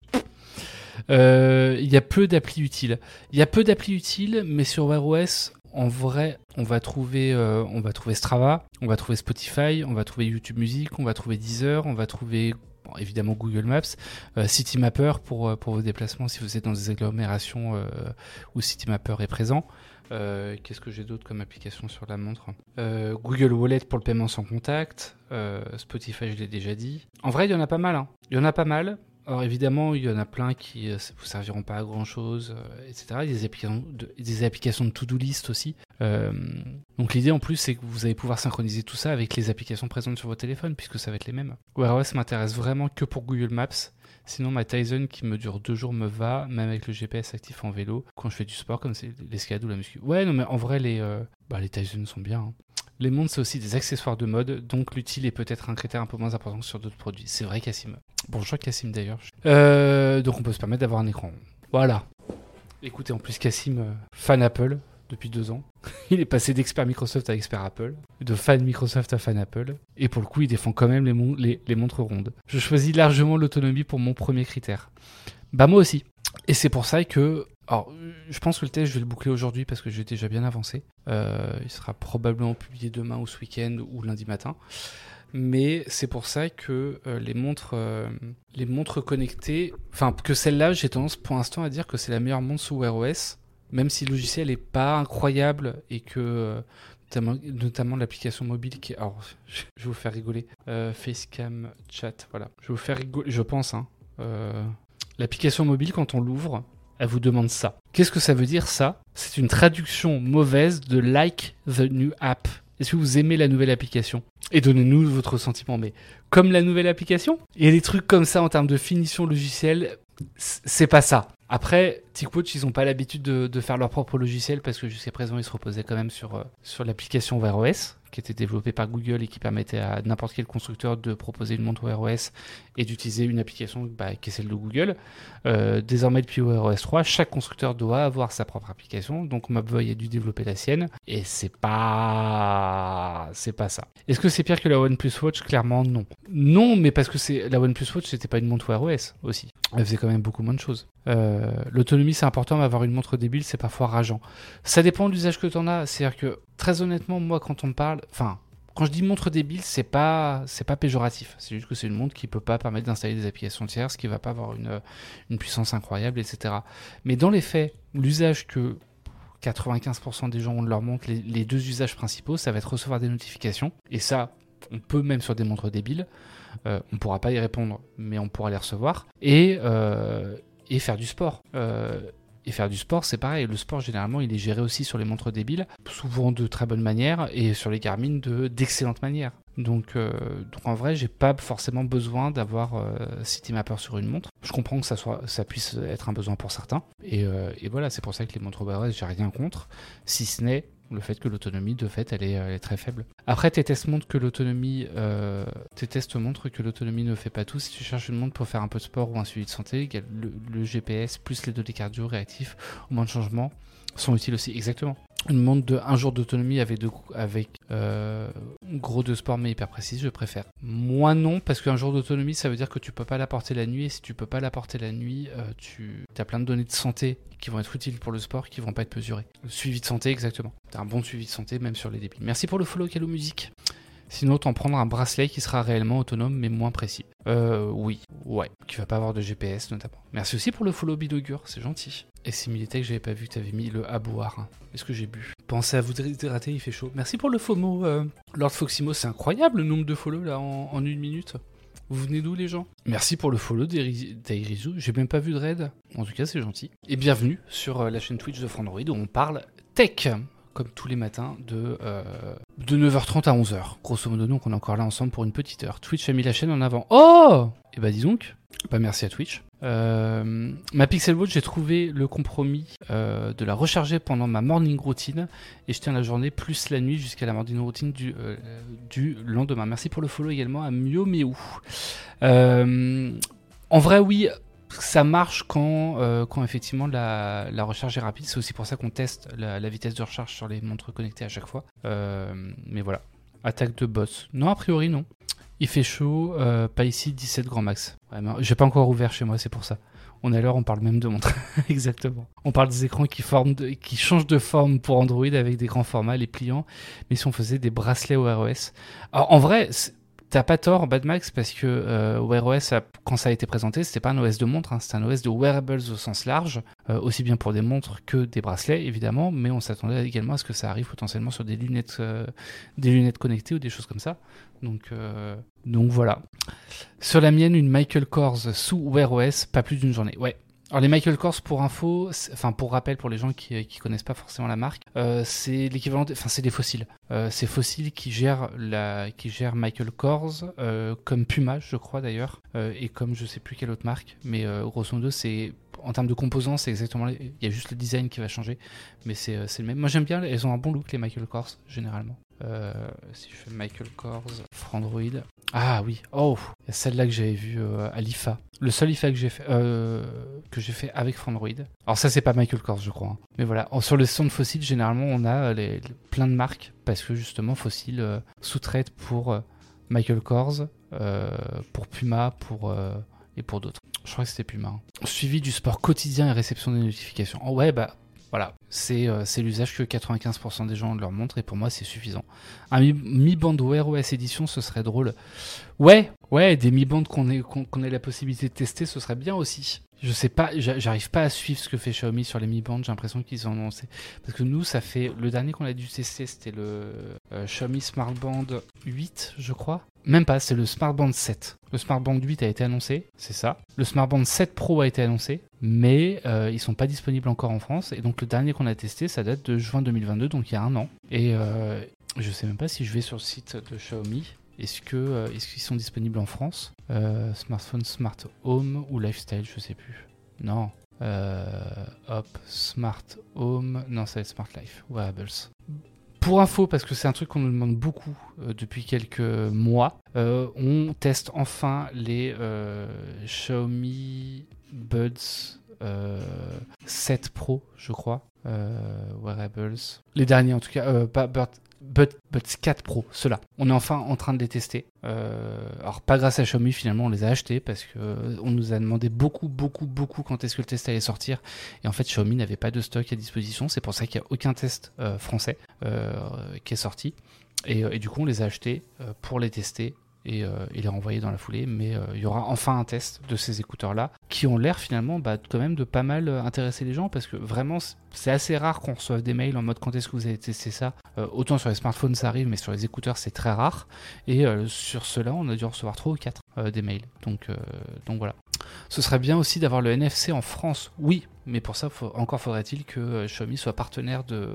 il euh, y a peu d'applis utiles. Il y a peu d'applis utiles, mais sur Wear O S, en vrai, on va trouver, euh, on va trouver Strava, on va trouver Spotify, on va trouver YouTube Music, on va trouver Deezer, on va trouver... Bon, évidemment Google Maps, euh, Citymapper pour, pour vos déplacements si vous êtes dans des agglomérations euh, où Citymapper est présent. Euh, qu'est-ce que j'ai d'autre comme application sur la montre ? euh, Google Wallet pour le paiement sans contact, euh, Spotify je l'ai déjà dit. En vrai il y en a pas mal, hein. Il y en a pas mal. Alors évidemment, il y en a plein qui ne euh, vous serviront pas à grand-chose, euh, et cetera. Il y a des applications de, des applications de to-do list aussi. Euh, donc l'idée en plus, c'est que vous allez pouvoir synchroniser tout ça avec les applications présentes sur votre téléphone, puisque ça va être les mêmes. Wear O S m'intéresse vraiment que pour Google Maps. Sinon, ma Tizen qui me dure deux jours me va, même avec le G P S actif en vélo, quand je fais du sport, comme c'est l'escalade ou la muscu. Ouais, non mais en vrai, les, euh, bah, les Tizen sont bien, hein. Les montres, c'est aussi des accessoires de mode, donc l'utile est peut-être un critère un peu moins important que sur d'autres produits. C'est vrai, Cassim. Bonjour Cassim d'ailleurs. Euh, donc on peut se permettre d'avoir un écran. Voilà. Écoutez, en plus Cassim, euh, fan Apple depuis deux ans. Il est passé d'expert Microsoft à expert Apple, de fan Microsoft à fan Apple, et pour le coup, il défend quand même les, mon- les, les montres rondes. Je choisis largement l'autonomie pour mon premier critère. Bah moi aussi. Et c'est pour ça que Alors, je pense que le test, je vais le boucler aujourd'hui parce que j'ai déjà bien avancé. Euh, il sera probablement publié demain ou ce week-end ou lundi matin. Mais c'est pour ça que euh, les montres, euh, les montres connectées, enfin que celle-là, j'ai tendance pour l'instant à dire que c'est la meilleure montre sous Wear O S, même si le logiciel n'est pas incroyable et que euh, notamment, notamment l'application mobile qui, alors je vais vous faire rigoler, euh, Facecam Chat, voilà, je vais vous faire rigoler, je pense, hein, euh, l'application mobile quand on l'ouvre, elle vous demande ça. Qu'est-ce que ça veut dire ça ? C'est une traduction mauvaise de like the new app. Est-ce que vous aimez la nouvelle application ? Et donnez-nous votre sentiment. Mais comme la nouvelle application, il y a des trucs comme ça en termes de finition logicielle, c'est pas ça. Après, TicWatch, ils n'ont pas l'habitude de, de faire leur propre logiciel parce que jusqu'à présent, ils se reposaient quand même sur, euh, sur l'application Wear O S qui était développée par Google et qui permettait à n'importe quel constructeur de proposer une montre Wear O S et d'utiliser une application bah, qui est celle de Google. Euh, désormais, depuis Wear O S trois, chaque constructeur doit avoir sa propre application. Donc, Mapboy a dû développer la sienne et c'est pas, c'est pas ça. Est-ce que c'est pire que la OnePlus Watch ? Clairement, non. Non, mais parce que c'est la OnePlus Watch, c'était pas une montre Wear O S aussi. Elle faisait quand même beaucoup moins de choses. Euh, l'autonomie, c'est important, mais avoir une montre débile, c'est parfois rageant. Ça dépend de l'usage que tu en as. C'est-à-dire que, très honnêtement, moi, quand on me parle... Enfin, quand je dis montre débile, c'est pas, c'est pas péjoratif. C'est juste que c'est une montre qui peut pas permettre d'installer des applications tierces, qui va pas avoir une, une puissance incroyable, et cetera. Mais dans les faits, l'usage que quatre-vingt-quinze pour cent des gens ont de leur montre, les, les deux usages principaux, ça va être recevoir des notifications. Et ça, on peut même sur des montres débiles. Euh, on pourra pas y répondre, mais on pourra les recevoir. Et... Euh, et faire du sport. Euh, et faire du sport, c'est pareil. Le sport, généralement, il est géré aussi sur les montres débiles, souvent de très bonne manière, et sur les Garmin de, d'excellente manière. Donc, euh, donc en vrai, j'ai pas forcément besoin d'avoir euh, Citymapper sur une montre. Je comprends que ça, soit, ça puisse être un besoin pour certains. Et, euh, et voilà, c'est pour ça que les montres Wear O S, j'ai rien contre, si ce n'est le fait que l'autonomie, de fait, elle est, elle est très faible. Après, tes tests montrent que l'autonomie, euh, tes tests montrent que l'autonomie ne fait pas tout. Si tu cherches une montre pour faire un peu de sport ou un suivi de santé, le, le G P S plus les données cardio réactifs au moins de changements sont utiles aussi. Exactement. Une montre de un jour d'autonomie avec, de, avec euh, gros de sport mais hyper précise, je préfère. Moi non, parce qu'un jour d'autonomie, ça veut dire que tu peux pas la porter la nuit, et si tu peux pas la porter la nuit, euh, tu as plein de données de santé qui vont être utiles pour le sport, qui vont pas être mesurées. Le suivi de santé, exactement. Tu as un bon suivi de santé, même sur les débiles. Merci pour le follow, Calo Musique. Sinon, t'en prendre un bracelet qui sera réellement autonome mais moins précis. Euh, oui, ouais, qui va pas avoir de G P S notamment. Merci aussi pour le follow Bidogur, c'est gentil. Et Similitech, j'avais pas vu que t'avais mis le à boire. Est-ce que j'ai bu ? Pensez à vous hydrater, il fait chaud. Merci pour le FOMO, euh, Lord Foximo, c'est incroyable le nombre de follow là en, en une minute. Vous venez d'où les gens ? Merci pour le follow d'Airizu, j'ai même pas vu de raid. En tout cas, c'est gentil. Et bienvenue sur la chaîne Twitch de Frandroid où on parle tech. Comme tous les matins, de, euh, de neuf heures trente à onze heures. Grosso modo, donc on est encore là ensemble pour une petite heure. Twitch a mis la chaîne en avant. Oh ! Et bah dis donc, bah merci à Twitch. Euh, ma Pixel Watch, j'ai trouvé le compromis euh, de la recharger pendant ma morning routine et je tiens la journée plus la nuit jusqu'à la morning routine du, euh, du lendemain. Merci pour le follow également à Mio Euh, en vrai, oui... Ça marche quand, euh, quand effectivement la, la recharge est rapide. C'est aussi pour ça qu'on teste la, la vitesse de recharge sur les montres connectées à chaque fois. Euh, mais voilà. Attaque de boss. Non, a priori, non. Il fait chaud. Euh, pas ici, dix-sept grand max. Ouais, j'ai pas encore ouvert chez moi, c'est pour ça. On est à l'heure, on parle même de montres. Exactement. On parle des écrans qui, forment de, qui changent de forme pour Android avec des grands formats, les pliants. Mais si on faisait des bracelets Wear O S. Alors, en vrai... T'as pas tort, Bad Max, parce que euh, Wear O S, a, quand ça a été présenté, c'était pas un O S de montre, hein, c'était un O S de wearables au sens large, euh, aussi bien pour des montres que des bracelets, évidemment, mais on s'attendait également à ce que ça arrive potentiellement sur des lunettes, euh, des lunettes connectées ou des choses comme ça. Donc, euh, donc voilà. Sur la mienne, une Michael Kors sous Wear O S, pas plus d'une journée. Ouais. Alors les Michael Kors, pour info, enfin pour rappel pour les gens qui qui connaissent pas forcément la marque, euh, c'est l'équivalent, enfin c'est des fossiles. Euh, c'est Fossil qui gère la, qui gère Michael Kors, euh, comme Puma, je crois d'ailleurs, euh, et comme je sais plus quelle autre marque, mais euh, grosso modo c'est en termes de composants, c'est exactement, il y a juste le design qui va changer, mais c'est c'est le même. Moi j'aime bien, elles ont un bon look les Michael Kors généralement. Euh, si je fais Michael Kors, Frandroid. Ah oui, oh, il y a celle-là que j'avais vue euh, à l'I F A. Le seul I F A que j'ai fait, euh, que j'ai fait avec Frandroid. Alors ça c'est pas Michael Kors je crois. Hein. Mais voilà, en, sur le stand Fossil généralement on a les, les, plein de marques parce que justement Fossil euh, sous-traite pour euh, Michael Kors, euh, pour Puma, pour euh, et pour d'autres. Je crois que c'était Puma. Hein. Suivi du sport quotidien et réception des notifications. Oh ouais, bah voilà, c'est, euh, c'est l'usage que quatre-vingt-quinze pour cent des gens leur montrent et pour moi c'est suffisant. Un Mi, Mi Band Wear O S édition, ce serait drôle. Ouais, ouais, des Mi Band qu'on ait, qu'on, qu'on ait la possibilité de tester, ce serait bien aussi. Je sais pas, j'arrive pas à suivre ce que fait Xiaomi sur les Mi Band, j'ai l'impression qu'ils en ont annoncé. Parce que nous, ça fait, le dernier qu'on a dû tester, c'était le euh, Xiaomi Smart Band huit, je crois. Même pas, c'est le Smart Band sept. Le Smart Band huit a été annoncé, c'est ça. Le Smart Band sept Pro a été annoncé, mais euh, ils sont pas disponibles encore en France. Et donc le dernier qu'on a testé, ça date de juin deux mille vingt-deux, donc il y a un an. Et euh, je sais même pas si je vais sur le site de Xiaomi. Est-ce que euh, est-ce qu'ils sont disponibles en France euh, Smartphone, Smart Home ou Lifestyle, je sais plus. Non. Euh, hop, Smart Home. Non, ça va être Smart Life. Wearables. Pour info, parce que c'est un truc qu'on nous demande beaucoup euh, depuis quelques mois, euh, on teste enfin les euh, Xiaomi Buds euh, sept Pro, je crois. Euh, wearables. Les derniers en tout cas. Euh, pas Buds. Buds quatre Pro, ceux-là. On est enfin en train de les tester. Euh, alors pas grâce à Xiaomi, finalement on les a achetés parce que euh, on nous a demandé beaucoup, beaucoup, beaucoup quand est-ce que le test allait sortir. Et en fait Xiaomi n'avait pas de stock à disposition. C'est pour ça qu'il n'y a aucun test euh, français euh, qui est sorti. Et, et du coup on les a achetés euh, pour les tester et, euh, et les renvoyer dans la foulée. Mais euh, il y aura enfin un test de ces écouteurs-là qui ont l'air finalement bah, quand même de pas mal intéresser les gens parce que vraiment c'est assez rare qu'on reçoive des mails en mode quand est-ce que vous avez testé ça. Euh, autant sur les smartphones ça arrive, mais sur les écouteurs c'est très rare. Et euh, sur ceux-là on a dû en recevoir trois ou quatre euh, des mails. Donc, euh, donc voilà. Ce serait bien aussi d'avoir le N F C en France. Oui, mais pour ça, faut, encore faudrait-il que euh, Xiaomi soit partenaire de,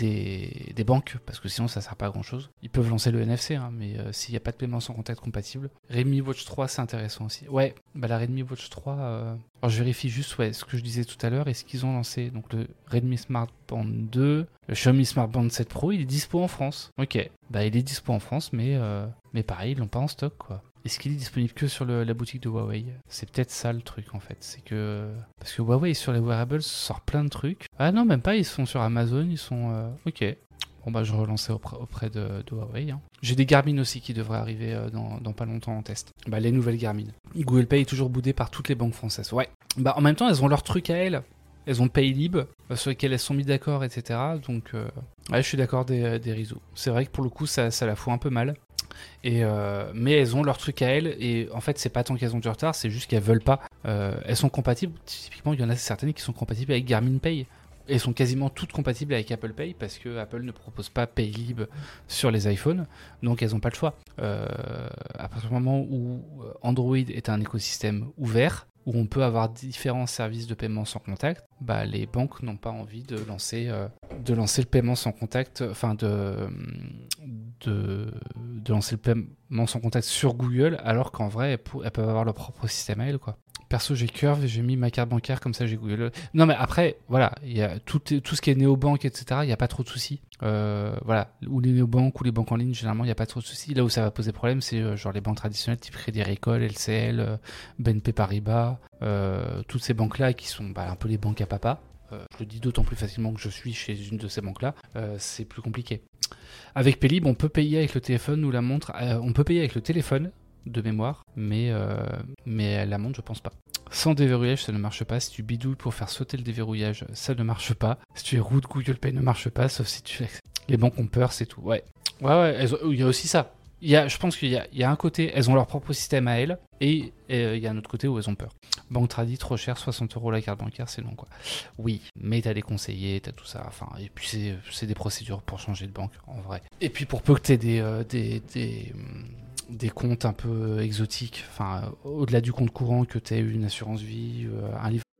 des, des banques, parce que sinon ça sert pas à grand-chose. Ils peuvent lancer le N F C, hein, mais euh, s'il n'y a pas de paiement sans contact compatible. Redmi Watch trois, c'est intéressant aussi. Ouais, bah la Redmi Watch trois... Euh... Alors je vérifie juste ouais, ce que je disais tout à l'heure et ce qu'ils ont lancé. Donc le Redmi Smart Band deux, le Xiaomi Smart Band sept Pro, il est dispo en France. Ok, bah il est dispo en France, mais, euh, mais pareil, ils l'ont pas en stock, quoi. Est-ce qu'il est disponible que sur le, la boutique de Huawei ? C'est peut-être ça le truc en fait, c'est que... Parce que Huawei sur les wearables sort plein de trucs. Ah non, même pas, ils sont sur Amazon, ils sont... Euh... Ok. Bon bah je relançais auprès, auprès de, de Huawei. Hein. J'ai des Garmin aussi qui devraient arriver euh, dans, dans pas longtemps en test. Bah les nouvelles Garmin. Google Pay est toujours boudé par toutes les banques françaises. Ouais. Bah en même temps, elles ont leur truc à elles. Elles ont Paylib, euh, sur lesquels elles sont mis d'accord, et cetera. Donc euh... ouais, je suis d'accord des, des réseaux. C'est vrai que pour le coup, ça, ça la fout un peu mal. Et euh, mais elles ont leur truc à elles et en fait c'est pas tant qu'elles ont du retard, c'est juste qu'elles veulent pas. Euh, elles sont compatibles, typiquement il y en a certaines qui sont compatibles avec Garmin Pay. Elles sont quasiment toutes compatibles avec Apple Pay parce que Apple ne propose pas Paylib sur les iPhones, donc elles n'ont pas le choix. Euh, à partir du moment où Android est un écosystème ouvert, où on peut avoir différents services de paiement sans contact, bah les banques n'ont pas envie de lancer, euh, de lancer le paiement sans contact, enfin de, de, de lancer le paiement sans contact sur Google, alors qu'en vrai, elles, elles peuvent avoir leur propre système à elles, quoi. Perso, j'ai Curve et j'ai mis ma carte bancaire, comme ça j'ai Google. Non, mais après, voilà, il y a tout, tout ce qui est néobanque, et cetera, il n'y a pas trop de soucis. Euh, voilà, ou les néobanques ou les banques en ligne, généralement, il n'y a pas trop de soucis. Là où ça va poser problème, c'est euh, genre les banques traditionnelles, type Crédit Agricole, L C L, euh, B N P Paribas, euh, toutes ces banques-là qui sont bah, un peu les banques à papa. Euh, je le dis d'autant plus facilement que je suis chez une de ces banques-là, euh, c'est plus compliqué. Avec Paylib, on peut payer avec le téléphone ou la montre, euh, on peut payer avec le téléphone, de mémoire, mais, euh, mais la montre, je pense pas. Sans déverrouillage, ça ne marche pas. Si tu bidouilles pour faire sauter le déverrouillage, ça ne marche pas. Si tu es root, Google Pay ne marche pas, sauf si tu... Les banques ont peur, c'est tout. Ouais, ouais, ouais, elles ont... il y a aussi ça. Il y a, je pense qu'il y a, il y a un côté, elles ont leur propre système à elles, et, et euh, il y a un autre côté où elles ont peur. Banque tradie, trop cher, soixante euros la carte bancaire, c'est non, quoi. Oui, mais t'as des conseillers, t'as tout ça, enfin, et puis c'est, c'est des procédures pour changer de banque, en vrai. Et puis pour peu que t'aies des... Euh, des, des des comptes un peu exotiques, enfin, euh, au-delà du compte courant, que tu aies une assurance vie, euh, un livre.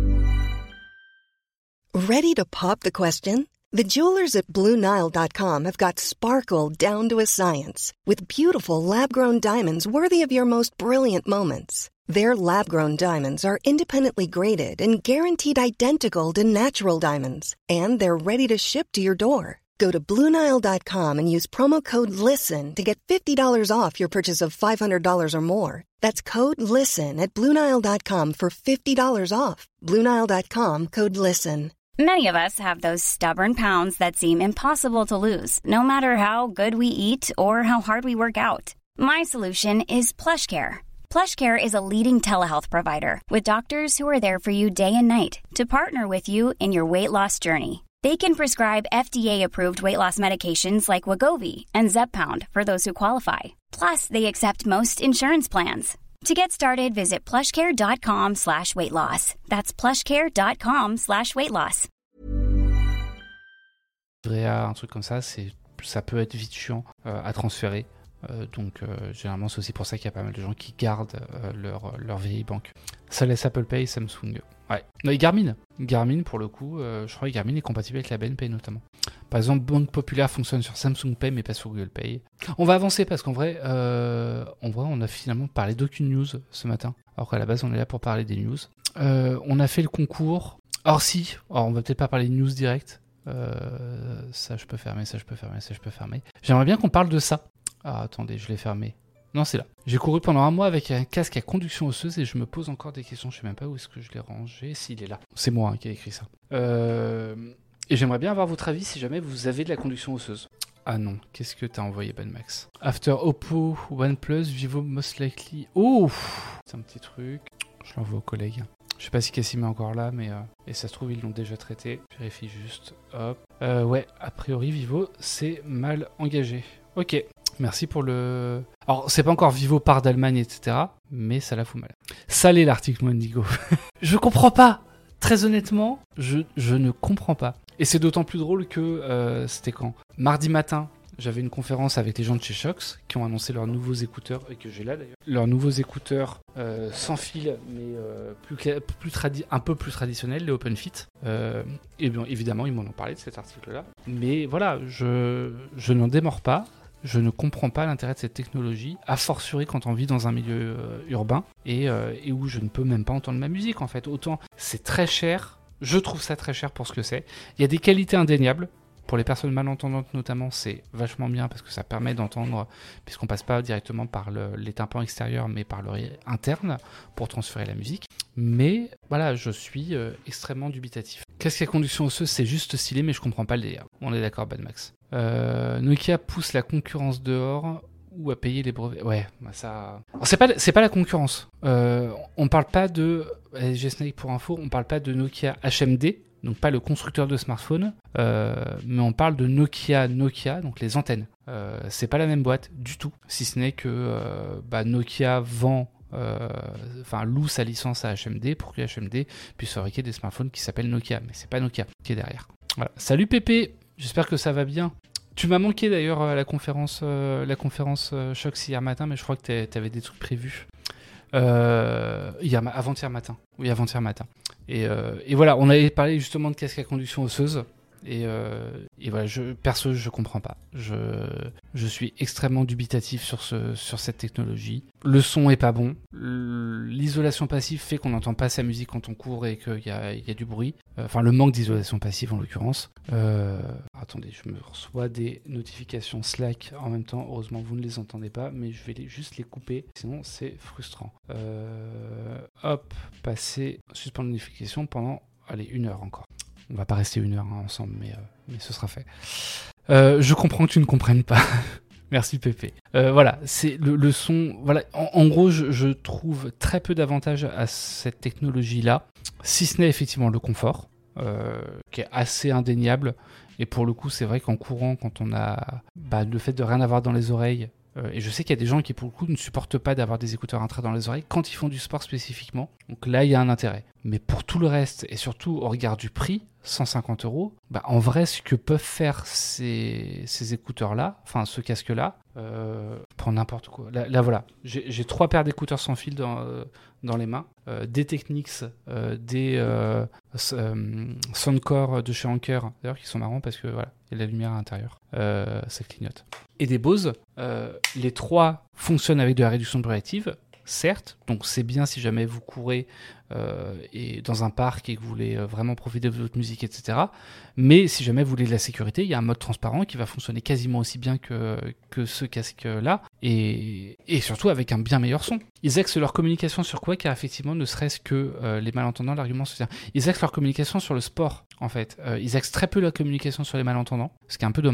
Ready to pop the question? The jewelers at Blue Nile dot com have got sparkle down to a science with beautiful lab-grown diamonds worthy of your most brilliant moments. Their lab-grown diamonds are independently graded and guaranteed identical to natural diamonds, and they're ready to ship to your door. Go to Blue Nile dot com and use promo code LISTEN to get fifty dollars off your purchase of five hundred dollars or more. That's code LISTEN at Blue Nile dot com for fifty dollars off. Blue Nile dot com, code LISTEN. Many of us have those stubborn pounds that seem impossible to lose, no matter how good we eat or how hard we work out. My solution is PlushCare. PlushCare is a leading telehealth provider with doctors who are there for you day and night to partner with you in your weight loss journey. They can prescribe F D A-approved weight loss medications like Wegovy and Zepbound for those who qualify. Plus, they accept most insurance plans. To get started, visit plushcare.com slash weight loss. That's plushcare.com slash weight loss. Un truc comme ça, c'est, ça peut être vite chiant euh, à transférer. Euh, donc euh, généralement c'est aussi pour ça qu'il y a pas mal de gens qui gardent euh, leur, leur vieille banque. Ça laisse Apple Pay, Samsung. Ouais. Et Garmin. Garmin pour le coup, euh, je crois que Garmin est compatible avec la B N P notamment. Par exemple, Banque Populaire fonctionne sur Samsung Pay mais pas sur Google Pay. On va avancer parce qu'en vrai, euh, en vrai on a finalement parlé d'aucune news ce matin. Alors qu'à la base on est là pour parler des news. Euh, on a fait le concours. Or si, alors on va peut-être pas parler de news direct. Euh, ça je peux fermer, ça je peux fermer, ça je peux fermer. J'aimerais bien qu'on parle de ça. Ah, attendez, je l'ai fermé. Non, c'est là. J'ai couru pendant un mois avec un casque à conduction osseuse et je me pose encore des questions. Je sais même pas où est-ce que je l'ai rangé. S'il est là. C'est moi hein, qui ai écrit ça. Euh... Et j'aimerais bien avoir votre avis si jamais vous avez de la conduction osseuse. Ah non, qu'est-ce que t'as envoyé, Ben Max? After Oppo, OnePlus, Vivo, most likely. Oh, c'est un petit truc. Je l'envoie aux collègues. Je sais pas si Cassim est encore là, mais... Euh... Et ça se trouve, ils l'ont déjà traité. Je vérifie juste. Hop. Euh, ouais, a priori, Vivo, c'est mal engagé. Ok. Merci pour le... Alors, c'est pas encore Vivo part d'Allemagne, et cetera. Mais ça la fout mal. Salé l'article Wendigo. Je comprends pas. Très honnêtement, je, je ne comprends pas. Et c'est d'autant plus drôle que... Euh, c'était quand? Mardi matin, j'avais une conférence avec les gens de chez Shox qui ont annoncé leurs nouveaux écouteurs, et que j'ai là d'ailleurs. Leurs nouveaux écouteurs euh, sans fil, mais euh, plus, plus tradi- un peu plus traditionnels, les OpenFit. Euh, et bien évidemment, ils m'en ont parlé de cet article-là. Mais voilà, je, je n'en démords pas. Je ne comprends pas l'intérêt de cette technologie, a fortiori quand on vit dans un milieu euh, urbain et, euh, et où je ne peux même pas entendre ma musique en fait. Autant c'est très cher, je trouve ça très cher pour ce que c'est. Il y a des qualités indéniables. Pour les personnes malentendantes notamment, c'est vachement bien parce que ça permet d'entendre, puisqu'on passe pas directement par le, les tympans extérieurs mais par l'oreille interne pour transférer la musique. Mais voilà, je suis euh, extrêmement dubitatif. Qu'est-ce qu'à conduction osseuse, c'est juste stylé mais je comprends pas le délire. On est d'accord, Bad Max. Euh, Nokia pousse la concurrence dehors ou à payer les brevets. Ouais, bah ça. Alors, c'est pas c'est pas la concurrence. Euh, on parle pas de G-Snake pour info. On parle pas de Nokia H M D, donc pas le constructeur de smartphone, euh, mais on parle de Nokia Nokia, donc les antennes. Euh, c'est pas la même boîte du tout, si ce n'est que euh, bah, Nokia vend. Enfin, euh, loue sa licence à H M D pour que H M D puisse fabriquer des smartphones qui s'appellent Nokia, mais c'est pas Nokia qui est derrière. Voilà. Salut Pépé, j'espère que ça va bien. Tu m'as manqué d'ailleurs à la conférence, euh, la conférence euh, Shox hier matin, mais je crois que tu avais des trucs prévus. Euh, hier, avant-hier matin. Oui, avant-hier matin. Et, euh, et voilà, on avait parlé justement de casque à conduction osseuse. Et, euh, et voilà, je, perso, je comprends pas. Je, je suis extrêmement dubitatif sur, ce, sur cette technologie. Le son est pas bon. L'isolation passive fait qu'on n'entend pas sa musique quand on court et qu'il y a, il y a du bruit. Enfin, le manque d'isolation passive en l'occurrence. Euh, attendez, je me reçois des notifications Slack en même temps. Heureusement, vous ne les entendez pas, mais je vais les, juste les couper. Sinon, c'est frustrant. Euh, hop, passer, suspendre notification pendant, allez, une heure encore. On va pas rester une heure hein, ensemble, mais, euh, mais ce sera fait. Euh, je comprends que tu ne comprennes pas. Merci Pépé. Euh, voilà, c'est le, le son. Voilà, en, en gros, je, je trouve très peu d'avantages à cette technologie-là, si ce n'est effectivement le confort, euh, qui est assez indéniable. Et pour le coup, c'est vrai qu'en courant, quand on a bah, le fait de rien avoir dans les oreilles. Euh, et je sais qu'il y a des gens qui, pour le coup, ne supportent pas d'avoir des écouteurs intra dans les oreilles quand ils font du sport spécifiquement. Donc là, il y a un intérêt. Mais pour tout le reste, et surtout au regard du prix, cent cinquante euros, bah, en vrai, ce que peuvent faire ces, ces écouteurs-là, enfin ce casque-là, euh, pour n'importe quoi. Là, là voilà, j'ai, j'ai trois paires d'écouteurs sans fil dans, euh, dans les mains, euh, des Technics, euh, des euh, euh, Soundcore de chez Anker, d'ailleurs qui sont marrants parce que voilà, il y a de la lumière à l'intérieur, euh, ça clignote. Et des Bose, euh, les trois fonctionnent avec de la réduction de bruit active, certes, donc c'est bien si jamais vous courez euh, et dans un parc et que vous voulez vraiment profiter de votre musique, et cetera. Mais si jamais vous voulez de la sécurité, il y a un mode transparent qui va fonctionner quasiment aussi bien que, que ce casque-là, et, et surtout avec un bien meilleur son. Ils axent leur communication sur quoi? Car effectivement, ne serait-ce que euh, les malentendants, l'argument se tient. Ils axent leur communication sur le sport, en fait. Euh, ils axent très peu la communication sur les malentendants, ce qui est un peu dommage.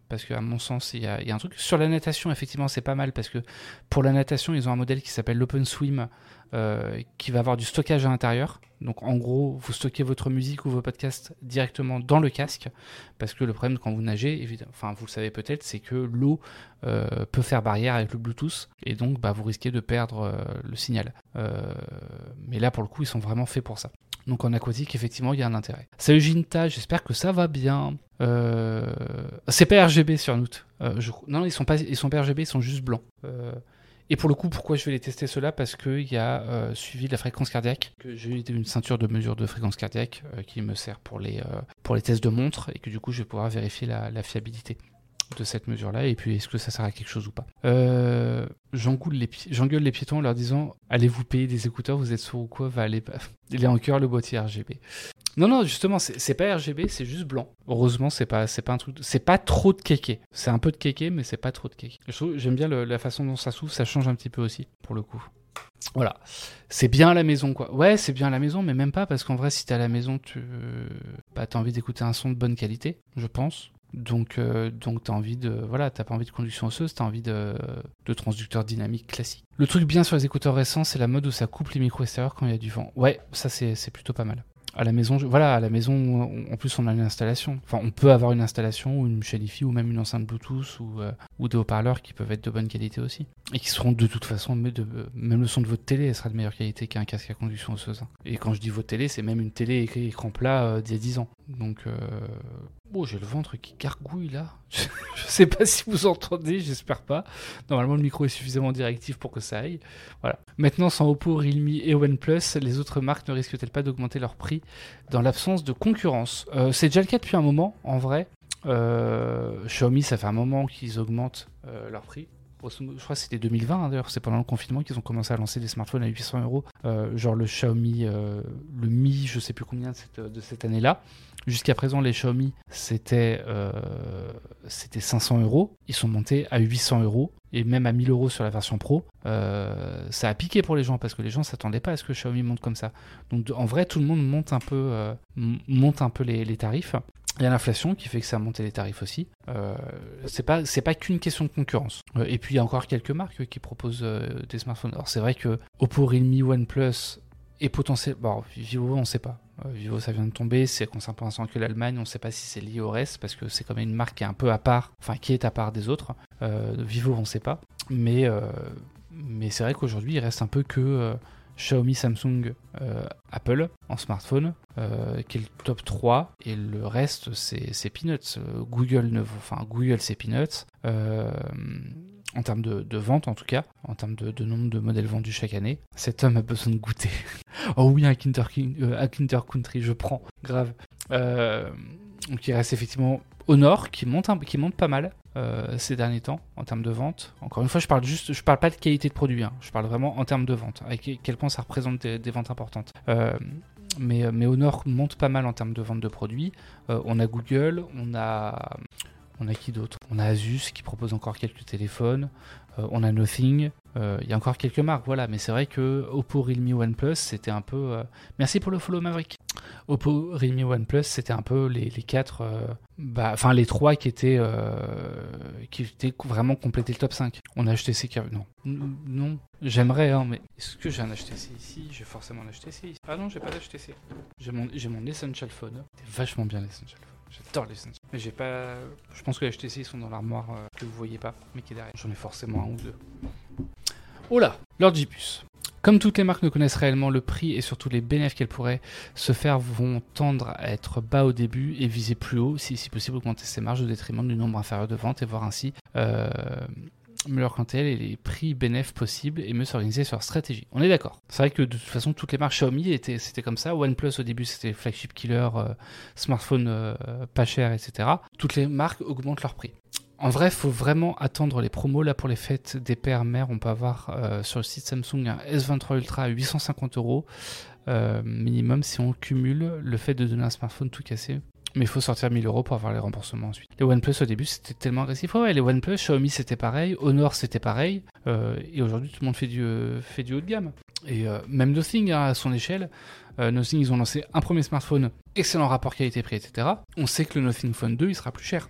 parce qu'à mon sens, il y, y a un truc. Sur la natation, effectivement, c'est pas mal, parce que pour la natation, ils ont un modèle qui s'appelle l'OpenSwim, euh, qui va avoir du stockage à l'intérieur. Donc en gros, vous stockez votre musique ou vos podcasts directement dans le casque, parce que le problème quand vous nagez, évidemment, enfin vous le savez peut-être, c'est que l'eau euh, peut faire barrière avec le Bluetooth, et donc bah, vous risquez de perdre euh, le signal. Euh, mais là pour le coup, ils sont vraiment faits pour ça. Donc en aquatique, effectivement, il y a un intérêt. Salut Ginta, j'espère que ça va bien. Euh... C'est pas R G B sur Note. Euh, je... Non, ils sont pas, ils sont pas R G B, ils sont juste blancs. Euh... Et pour le coup, pourquoi je vais les tester ceux-là ? Parce qu'il y a euh, suivi de la fréquence cardiaque, que j'ai une ceinture de mesure de fréquence cardiaque euh, qui me sert pour les, euh, pour les tests de montre, et que du coup, je vais pouvoir vérifier la, la fiabilité de cette mesure-là, et puis est-ce que ça sert à quelque chose ou pas. Euh, j'engueule, les pi- j'engueule les piétons en leur disant « Allez vous payer des écouteurs, vous êtes sourds ou quoi ?» Va aller... Il est en cœur le boîtier R G B. Non, non, justement, c'est, c'est pas R G B, c'est juste blanc. Heureusement, c'est pas, c'est pas un truc... C'est pas trop de kéké. C'est un peu de kéké, mais c'est pas trop de kéké. Je trouve, j'aime bien le, la façon dont ça s'ouvre, ça change un petit peu aussi, pour le coup. Voilà. C'est bien à la maison, quoi. Ouais, c'est bien à la maison, mais même pas, parce qu'en vrai, si t'es à la maison, tu bah, t'as envie d'écouter un son de bonne qualité, je pense. Donc, euh, donc t'as envie de, voilà, t'as pas envie de conduction osseuse, t'as envie de, de transducteur dynamique classique. Le truc bien sur les écouteurs récents, c'est la mode où ça coupe les micros extérieurs quand il y a du vent. Ouais, ça c'est, c'est plutôt pas mal. À la maison, je, voilà, à la maison, on, en plus on a une installation. Enfin, on peut avoir une installation ou une chaîne hi-fi ou même une enceinte Bluetooth ou, euh, ou des haut-parleurs qui peuvent être de bonne qualité aussi. Et qui seront de toute façon, mais de, même le son de votre télé, elle sera de meilleure qualité qu'un casque à conduction osseuse. Et quand je dis votre télé, c'est même une télé écrit écran plat euh, d'il y a dix ans. Donc, euh... oh, j'ai le ventre qui gargouille là. Je sais pas si vous entendez, j'espère pas. Normalement, le micro est suffisamment directif pour que ça aille. Voilà. Maintenant, sans Oppo, Realme et OnePlus, les autres marques ne risquent-elles pas d'augmenter leur prix dans l'absence de concurrence ? euh, C'est déjà le cas depuis un moment, en vrai. Euh, Xiaomi, ça fait un moment qu'ils augmentent euh, leur prix. Je crois que c'était deux mille vingt, hein, d'ailleurs, c'est pendant le confinement qu'ils ont commencé à lancer des smartphones à huit cents euros, euh, genre le Xiaomi, euh, le Mi, je sais plus combien de cette, de cette année-là. Jusqu'à présent, les Xiaomi, c'était, euh, c'était cinq cents euros. Ils sont montés à huit cents euros et même à mille euros sur la version Pro. Euh, ça a piqué pour les gens parce que les gens ne s'attendaient pas à ce que Xiaomi monte comme ça. Donc en vrai, tout le monde monte un peu, euh, monte un peu les, les tarifs. Il y a l'inflation qui fait que ça a monté les tarifs aussi. Euh, c'est pas, c'est pas qu'une question de concurrence. Euh, et puis il y a encore quelques marques qui proposent euh, des smartphones. Alors c'est vrai que Oppo, Realme, OnePlus et potentiellement... Bon, Vivo, on ne sait pas. Euh, Vivo, ça vient de tomber. C'est concerne pour l'instant que l'Allemagne. On ne sait pas si c'est lié au reste parce que c'est quand même une marque qui est un peu à part, enfin qui est à part des autres. Euh, Vivo, on ne sait pas. Mais, euh, mais c'est vrai qu'aujourd'hui, il reste un peu que... Euh, Xiaomi, Samsung, euh, Apple en smartphone, euh, qui est le top trois, et le reste c'est, c'est peanuts. Google, ne, enfin, Google c'est peanuts, euh, en termes de, de vente en tout cas, en termes de, de nombre de modèles vendus chaque année. Cet homme a besoin de goûter. Oh oui, un Kinder, euh, un Kinder Country, je prends, grave. Euh, donc il reste effectivement Honor qui monte, un, qui monte pas mal. Euh, ces derniers temps en termes de vente. Encore une fois, je parle juste, je parle pas de qualité de produit, hein. Je parle vraiment en termes de vente, à quel point ça représente des, des ventes importantes. Euh, mais, mais Honor monte pas mal en termes de vente de produits. Euh, on a Google, on a, on a qui d'autre ? On a Asus qui propose encore quelques téléphones. Euh, on a Nothing. Il euh, y a encore quelques marques, voilà. Mais c'est vrai que Oppo, Realme, OnePlus, c'était un peu. Euh... Merci pour le follow, Maverick. Oppo, Realme, OnePlus, c'était un peu les, les quatre, euh, bah, enfin les trois qui étaient, euh, qui étaient vraiment complétés le top cinq. On a H T C qui... Non, non, j'aimerais, hein, mais est-ce que j'ai un H T C ici ? J'ai forcément un H T C ici. Ah non, j'ai pas d'H T C. J'ai mon, j'ai mon Essential Phone. C'est vachement bien l'Essential Phone. J'adore l'Essential. Mais j'ai pas... Je pense que les H T C ils sont dans l'armoire euh, que vous voyez pas, mais qui est derrière. J'en ai forcément un ou deux. Oh là, l'Orgipus. Comme toutes les marques ne connaissent réellement le prix et surtout les bénéfices qu'elles pourraient se faire vont tendre à être bas au début et viser plus haut, si, si possible augmenter ses marges au détriment du nombre inférieur de ventes et voir ainsi euh, mieux leur clientèle et les prix bénéfices possibles et mieux s'organiser sur leur stratégie. On est d'accord. C'est vrai que de toute façon, toutes les marques Xiaomi étaient, c'était comme ça. OnePlus au début, c'était flagship killer, euh, smartphone euh, pas cher, et cetera. Toutes les marques augmentent leur prix. En vrai, il faut vraiment attendre les promos. Là, pour les fêtes des pères-mères, on peut avoir euh, sur le site Samsung un S vingt-trois Ultra à huit cent cinquante euros euh, minimum si on cumule le fait de donner un smartphone tout cassé. Mais il faut sortir mille euros pour avoir les remboursements ensuite. Les OnePlus au début, c'était tellement agressif. Ouais, les OnePlus, Xiaomi, c'était pareil. Honor, c'était pareil. Euh, et aujourd'hui, tout le monde fait du, euh, fait du haut de gamme. Et euh, même Nothing, hein, à son échelle. Euh, Nothing, ils ont lancé un premier smartphone. Excellent rapport qualité-prix, et cetera. On sait que le Nothing Phone deux, il sera plus cher.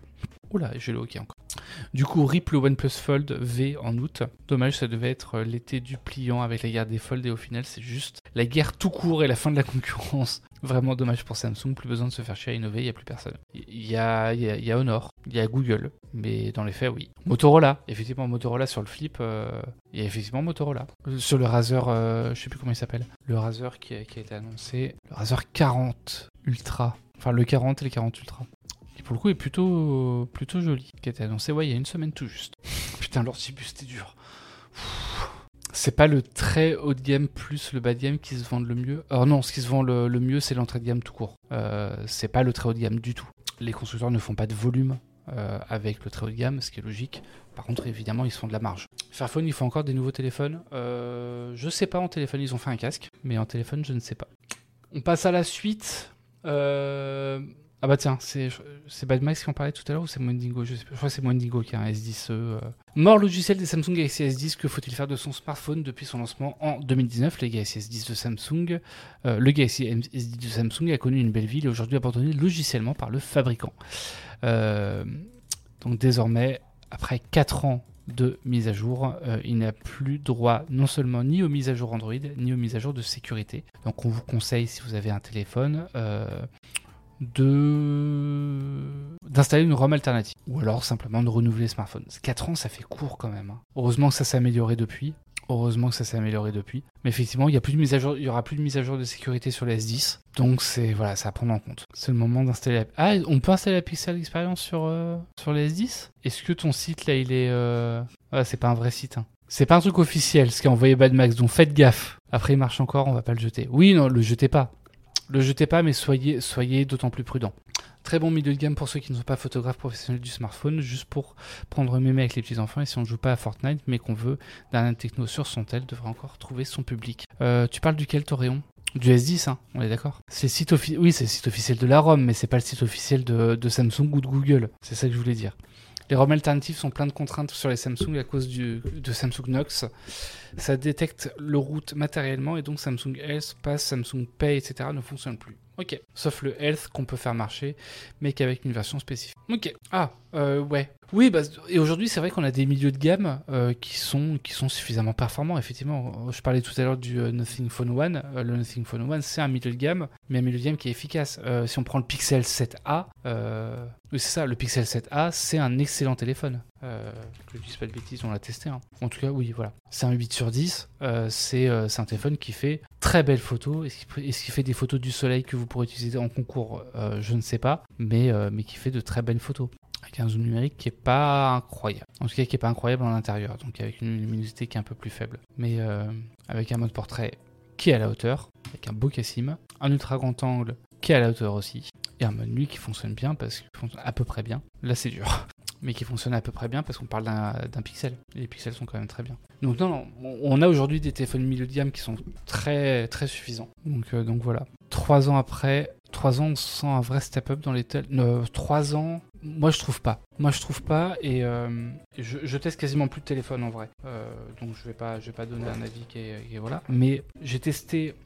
Oula, j'ai le OK encore. Du coup, rip le OnePlus Fold V en août. Dommage, ça devait être l'été du pliant avec la guerre des Fold et au final, c'est juste la guerre tout court et la fin de la concurrence. Vraiment dommage pour Samsung, plus besoin de se faire chier à innover, il n'y a plus personne. Il y a, y, a, y a Honor, il y a Google, mais dans les faits, oui. Motorola, effectivement, Motorola sur le flip, euh, il y a effectivement Motorola. Sur le Razer, euh, je sais plus comment il s'appelle, le Razer qui a, qui a été annoncé, le Razer quarante Ultra, enfin le quarante et le quarante Ultra. Qui pour le coup est plutôt, plutôt joli, qui a été annoncé, ouais, il y a une semaine tout juste. Putain, l'Ortibus, c'était dur. Pfff. C'est pas le très haut de gamme plus le bas de gamme qui se vend le mieux. Alors non, ce qui se vend le, le mieux, c'est l'entrée de gamme tout court. Euh, c'est pas le très haut de gamme du tout. Les constructeurs ne font pas de volume euh, avec le très haut de gamme, ce qui est logique. Par contre, évidemment, ils se font de la marge. Fairphone, ils font encore des nouveaux téléphones. Euh, je sais pas, en téléphone, ils ont fait un casque. Mais en téléphone, je ne sais pas. On passe à la suite. Euh... Ah bah tiens, c'est, c'est Bad Max qui en parlait tout à l'heure ou c'est Mondingo? Je sais pas, je crois que c'est Mondingo qui a un S dix E. Euh... Mort logiciel des Samsung Galaxy S dix, que faut-il faire de son smartphone depuis son lancement en deux mille dix-neuf? Les Galaxy S dix de Samsung, euh, le Galaxy S dix de Samsung a connu une belle vie et est aujourd'hui abandonné logiciellement par le fabricant. Euh... Donc désormais, après quatre ans de mise à jour, euh, il n'a plus droit non seulement ni aux mises à jour Android, ni aux mises à jour de sécurité. Donc on vous conseille, si vous avez un téléphone, euh, de d'installer une ROM alternative ou alors simplement de renouveler le smartphone. quatre ans, ça fait court quand même. Hein. Heureusement que ça s'est amélioré depuis. Heureusement que ça s'est amélioré depuis. Mais effectivement, il y a plus de mise à jour, il y aura plus de mise à jour de sécurité sur le S dix. Donc c'est voilà, ça à prendre en compte. C'est le moment d'installer. La... Ah, on peut installer la Pixel Experience sur euh, sur le S dix? Est-ce que ton site là, il est euh... ah, c'est pas un vrai site. Hein. C'est pas un truc officiel, ce qu'a envoyé Bad Max. Donc faites gaffe. Après, il marche encore, on va pas le jeter. Oui, non, le jetez pas. Le jetez pas, mais soyez, soyez d'autant plus prudent. Très bon milieu de gamme pour ceux qui ne sont pas photographes professionnels du smartphone, juste pour prendre mémé avec les petits-enfants. Et si on ne joue pas à Fortnite, mais qu'on veut d'un techno sur son tel, devrait encore trouver son public. Euh, tu parles duquel, Toréon? Du S dix, hein, on est d'accord. C'est le site offi- Oui, c'est le site officiel de la ROM, mais c'est pas le site officiel de, de Samsung ou de Google. C'est ça que je voulais dire. Les ROM alternatives sont plein de contraintes sur les Samsung à cause du, de Samsung Knox. Ça détecte le route matériellement et donc Samsung Health, Pass, Samsung Pay, et cetera ne fonctionnent plus. Ok. Sauf le Health qu'on peut faire marcher, mais qu'avec une version spécifique. Ok. Ah, euh, ouais. Oui, bah, et aujourd'hui, c'est vrai qu'on a des milieux de gamme euh, qui, sont, qui sont suffisamment performants, effectivement. Je parlais tout à l'heure du euh, Nothing Phone One. Euh, le Nothing Phone One, c'est un milieu de gamme, mais un milieu de gamme qui est efficace. Euh, si on prend le Pixel sept A, euh, oui, c'est ça, le Pixel sept A, c'est un excellent téléphone. Euh, que je ne dise pas de bêtises, on l'a testé. Hein. En tout cas, oui, voilà. C'est un huit sur dix. Euh, c'est, euh, c'est un téléphone qui fait très belles photos. Est-ce qu'il, est-ce qu'il fait des photos du soleil que vous pourrez utiliser en concours? euh, Je ne sais pas, mais, euh, mais qui fait de très belles photos. Avec un zoom numérique qui n'est pas incroyable. En tout cas, qui n'est pas incroyable en intérieur. Donc avec une luminosité qui est un peu plus faible. Mais euh, avec un mode portrait qui est à la hauteur. Avec un bokeh sim. Un ultra grand angle qui est à la hauteur aussi. Et un mode nuit qui fonctionne bien parce qu'il fonctionne à peu près bien. Là, c'est dur. Mais qui fonctionne à peu près bien parce qu'on parle d'un, d'un pixel. Et les pixels sont quand même très bien. Donc non, non, on a aujourd'hui des téléphones milieu de gamme qui sont très très suffisants. Donc, euh, donc voilà. Trois ans après, trois ans on sent un vrai step-up dans les téléphones. Euh, trois ans, moi je trouve pas. Moi je trouve pas et euh, je, je teste quasiment plus de téléphone en vrai. Euh, donc je vais pas, je vais pas donner un avis qui est, qui est voilà. Mais j'ai testé.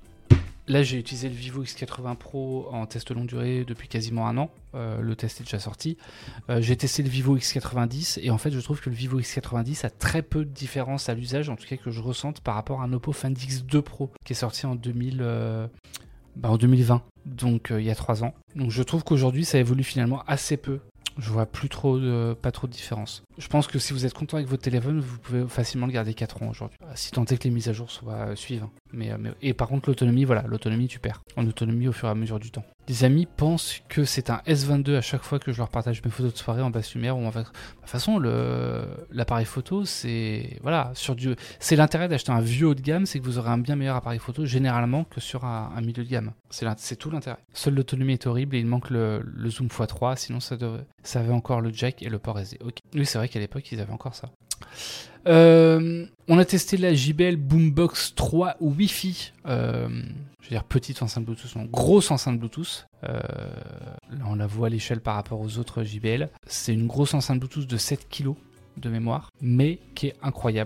Là, j'ai utilisé le Vivo X quatre-vingts Pro en test longue durée depuis quasiment un an. Euh, le test est déjà sorti. Euh, j'ai testé le Vivo X quatre-vingt-dix et en fait, je trouve que le Vivo X quatre-vingt-dix a très peu de différence à l'usage, en tout cas que je ressente par rapport à un Oppo Find X deux Pro qui est sorti en, deux mille, euh, bah en deux mille vingt, donc euh, il y a trois ans. Donc je trouve qu'aujourd'hui, ça évolue finalement assez peu. Je vois plus trop de, pas trop de différence. Je pense que si vous êtes content avec votre téléphone, vous pouvez facilement le garder quatre ans aujourd'hui. Si tant est que les mises à jour soient euh, suivent. Mais, mais, et par contre, l'autonomie, voilà, l'autonomie, tu perds. En autonomie au fur et à mesure du temps. Des amis pensent que c'est un S vingt-deux à chaque fois que je leur partage mes photos de soirée en basse lumière ou en... De toute façon, le, l'appareil photo, c'est... Voilà, sur du... c'est l'intérêt d'acheter un vieux haut de gamme, c'est que vous aurez un bien meilleur appareil photo généralement que sur un, un milieu de gamme. C'est, c'est tout l'intérêt. Seule l'autonomie est horrible et il manque le, le zoom fois trois, sinon ça, devrait... ça avait encore le jack et le port S D. Okay. Oui, c'est vrai qu'à l'époque, ils avaient encore ça. Euh, on a testé la J B L Boombox trois Wi-Fi. Euh, je veux dire petite enceinte Bluetooth, non, grosse enceinte Bluetooth. Euh, là, on la voit à l'échelle par rapport aux autres J B L. C'est une grosse enceinte Bluetooth de sept kilos de mémoire, mais qui est incroyable.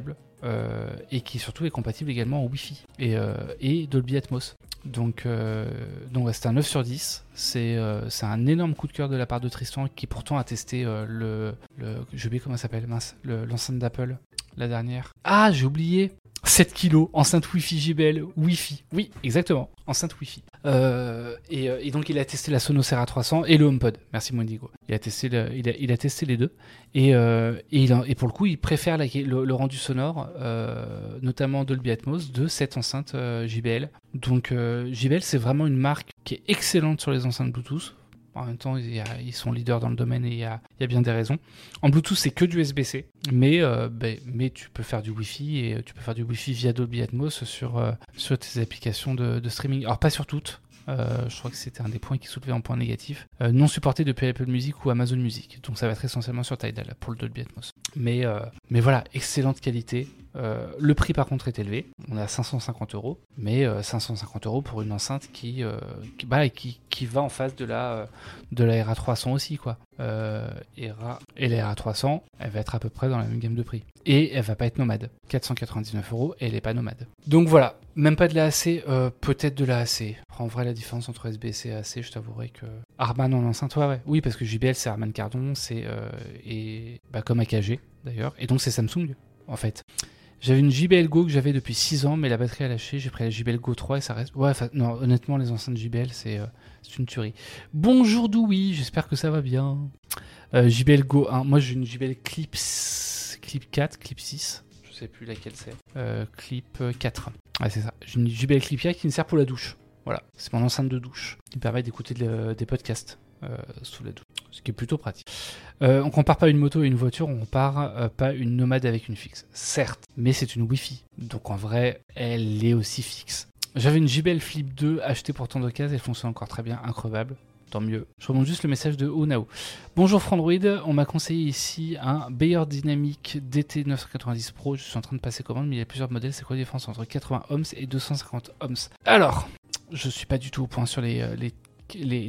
euh, et qui surtout est compatible également en Wi-Fi et, euh, et Dolby Atmos. Donc, euh, donc ouais, c'est un neuf sur dix. C'est, euh, c'est un énorme coup de cœur de la part de Tristan qui pourtant a testé euh, le, le... J'ai oublié comment ça s'appelle, mince, le, l'enceinte d'Apple, la dernière. Ah, j'ai oublié sept kilos, enceinte Wi-Fi J B L, Wi-Fi. Oui, exactement, enceinte Wi-Fi. Euh, et, et donc il a testé la Sonos R A trois cents et le HomePod. Merci Mondigo. Il a testé, le, il, a, il a testé les deux. Et, euh, et, il a, et pour le coup, il préfère la, le, le rendu sonore, euh, notamment Dolby Atmos, de cette enceinte euh, J B L. Donc euh, J B L, c'est vraiment une marque qui est excellente sur les enceintes Bluetooth. En même temps, il y a, ils sont leaders dans le domaine et il y a, il y a bien des raisons. En Bluetooth, c'est que du U S B C, mais, euh, bah, mais tu peux faire du Wi-Fi et tu peux faire du Wi-Fi via Dolby Atmos sur, euh, sur tes applications de, de streaming. Alors, pas sur toutes. Euh, je crois que c'était un des points qui soulevait en point négatif. Euh, non supporté depuis Apple Music ou Amazon Music. Donc, ça va être essentiellement sur Tidal pour le Dolby Atmos. Mais, euh, mais voilà, excellente qualité. Euh, le prix par contre est élevé, on est à cinq cent cinquante euros, mais euh, cinq cent cinquante euros pour une enceinte qui, euh, qui, bah, qui, qui va en face de la, euh, de la R A trois cents aussi, quoi. Euh, et, et la R A trois cents, elle va être à peu près dans la même gamme de prix. Et elle va pas être nomade, quatre cent quatre-vingt-dix-neuf euros, et elle est pas nomade. Donc voilà, même pas de la A C, euh, peut-être de la A C. En vrai, la différence entre U S B C et A C, je t'avouerai que... Harman en enceinte, ouais, ouais. Oui, parce que J B L, c'est Harman Kardon, c'est euh, et, bah, comme A K G, d'ailleurs, et donc c'est Samsung, en fait. J'avais une J B L Go que j'avais depuis six ans, mais la batterie a lâché. J'ai pris la J B L Go trois et ça reste... Ouais, non, honnêtement, les enceintes J B L, c'est, euh, c'est une tuerie. Bonjour Doui, j'espère que ça va bien. Euh, J B L Go un, moi j'ai une J B L Clip, Clip quatre, Clip six, je sais plus laquelle c'est. Euh, Clip quatre, ouais c'est ça. J'ai une J B L Clip quatre qui me sert pour la douche. Voilà, c'est mon enceinte de douche qui me permet d'écouter de, des podcasts. Euh, sous la douche, ce qui est plutôt pratique. Euh, on compare pas une moto et une voiture, on compare euh, pas une nomade avec une fixe. Certes, mais c'est une Wi-Fi, donc en vrai, elle est aussi fixe. J'avais une J B L Flip deux achetée pour tant d'occasions, elle fonctionne encore très bien, increvable. Tant mieux. Je remonte juste le message de Onao. Bonjour Frandroid, on m'a conseillé ici un Beyer Dynamic D T neuf cent quatre-vingt-dix Pro. Je suis en train de passer commande, mais il y a plusieurs modèles. C'est quoi la différence entre quatre-vingts ohms et deux cent cinquante ohms? Alors, je suis pas du tout au point sur les, les Les,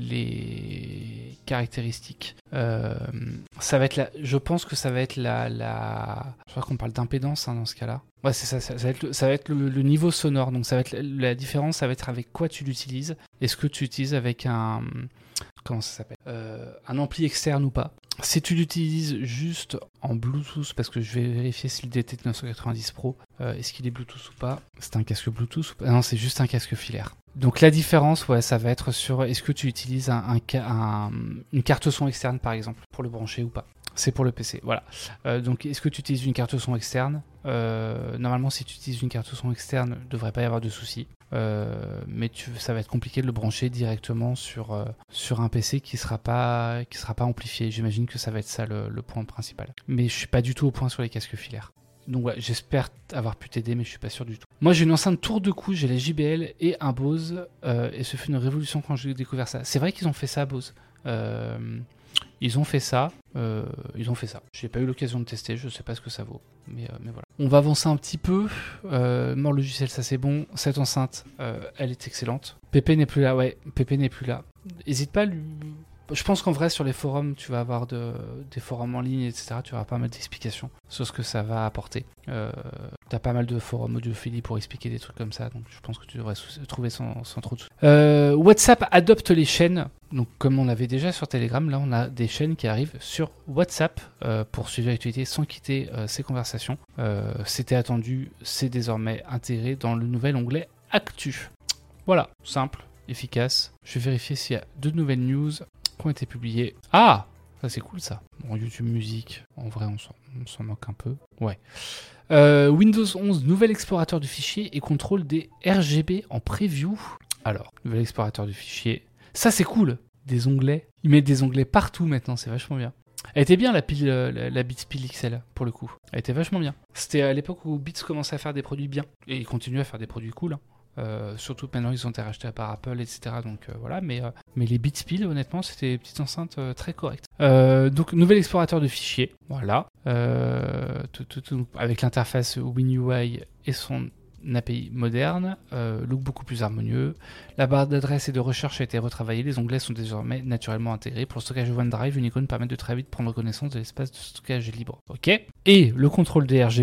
les caractéristiques. Euh, ça va être la, je pense que ça va être la, la je crois qu'on parle d'impédance hein, dans ce cas-là. Ouais, c'est ça, ça, ça va être, le, ça va être le, le niveau sonore. Donc ça va être la, la différence, ça va être avec quoi tu l'utilises. Est-ce que tu utilises avec un, comment ça s'appelle, euh, un ampli externe ou pas. Si tu l'utilises juste en Bluetooth, parce que je vais vérifier si le D T neuf cent quatre-vingt-dix Pro, euh, est-ce qu'il est Bluetooth ou pas. C'est un casque Bluetooth ou pas? Non, c'est juste un casque filaire. Donc la différence, ouais, ça va être sur est-ce que tu utilises un, un, un, une carte son externe par exemple pour le brancher ou pas. C'est pour le P C, voilà. Euh, donc est-ce que tu utilises une carte son externe? euh, Normalement, si tu utilises une carte son externe, il ne devrait pas y avoir de soucis. Euh, mais tu, ça va être compliqué de le brancher directement sur, euh, sur un P C qui ne sera pas, qui sera pas amplifié. J'imagine que ça va être ça le, le point principal. Mais je ne suis pas du tout au point sur les casques filaires. Donc ouais, j'espère avoir pu t'aider, mais je suis pas sûr du tout. Moi j'ai une enceinte tour de cou, j'ai la J B L et un Bose, euh, et ce fut une révolution quand j'ai découvert ça. C'est vrai qu'ils ont fait ça, Bose. Euh, ils ont fait ça, euh, ils ont fait ça. J'ai pas eu l'occasion de tester, je sais pas ce que ça vaut, mais, euh, mais voilà. On va avancer un petit peu. Euh, mort logiciel, ça c'est bon. Cette enceinte, euh, elle est excellente. Pépé n'est plus là, ouais, Pépé n'est plus là. Hésite pas à lui... Je pense qu'en vrai, sur les forums, tu vas avoir de, des forums en ligne, et cetera. Tu vas avoir pas mal d'explications sur ce que ça va apporter. Euh, tu as pas mal de forums audiophilie pour expliquer des trucs comme ça, donc je pense que tu devrais sou- trouver sans, sans trop de soucis. Euh, WhatsApp adopte les chaînes. Donc, comme on avait déjà sur Telegram, là, on a des chaînes qui arrivent sur WhatsApp euh, pour suivre l'actualité sans quitter euh, ces conversations. Euh, c'était attendu, c'est désormais intégré dans le nouvel onglet Actu. Voilà, simple, efficace. Je vais vérifier s'il y a de nouvelles news qui ont été publiés. Ah, ça c'est cool ça. Bon, YouTube Music, en vrai on s'en, on s'en moque un peu. Ouais. Euh, Windows onze, nouvel explorateur du fichier et contrôle des R G B en preview. Alors, nouvel explorateur du fichier. Ça c'est cool. Des onglets. Ils mettent des onglets partout maintenant, c'est vachement bien. Elle était bien la pile, la, la Beats Pile X L pour le coup. Elle était vachement bien. C'était à l'époque où Beats commençait à faire des produits bien. Et ils continuent à faire des produits cool. Hein. Euh, surtout que maintenant ils ont été rachetés par Apple, et cetera. Donc euh, voilà, mais, euh, mais les Beats Pile, honnêtement, c'était des petites enceintes euh, très correctes. Euh, donc, nouvel explorateur de fichiers, voilà. Euh, tout, tout, tout, avec l'interface WinUI et son A P I moderne, euh, look beaucoup plus harmonieux. La barre d'adresse et de recherche a été retravaillée. Les onglets sont désormais naturellement intégrés. Pour le stockage OneDrive, une icône permet de très vite prendre connaissance de l'espace de stockage libre. Ok. Et le contrôle des R G B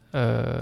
Euh,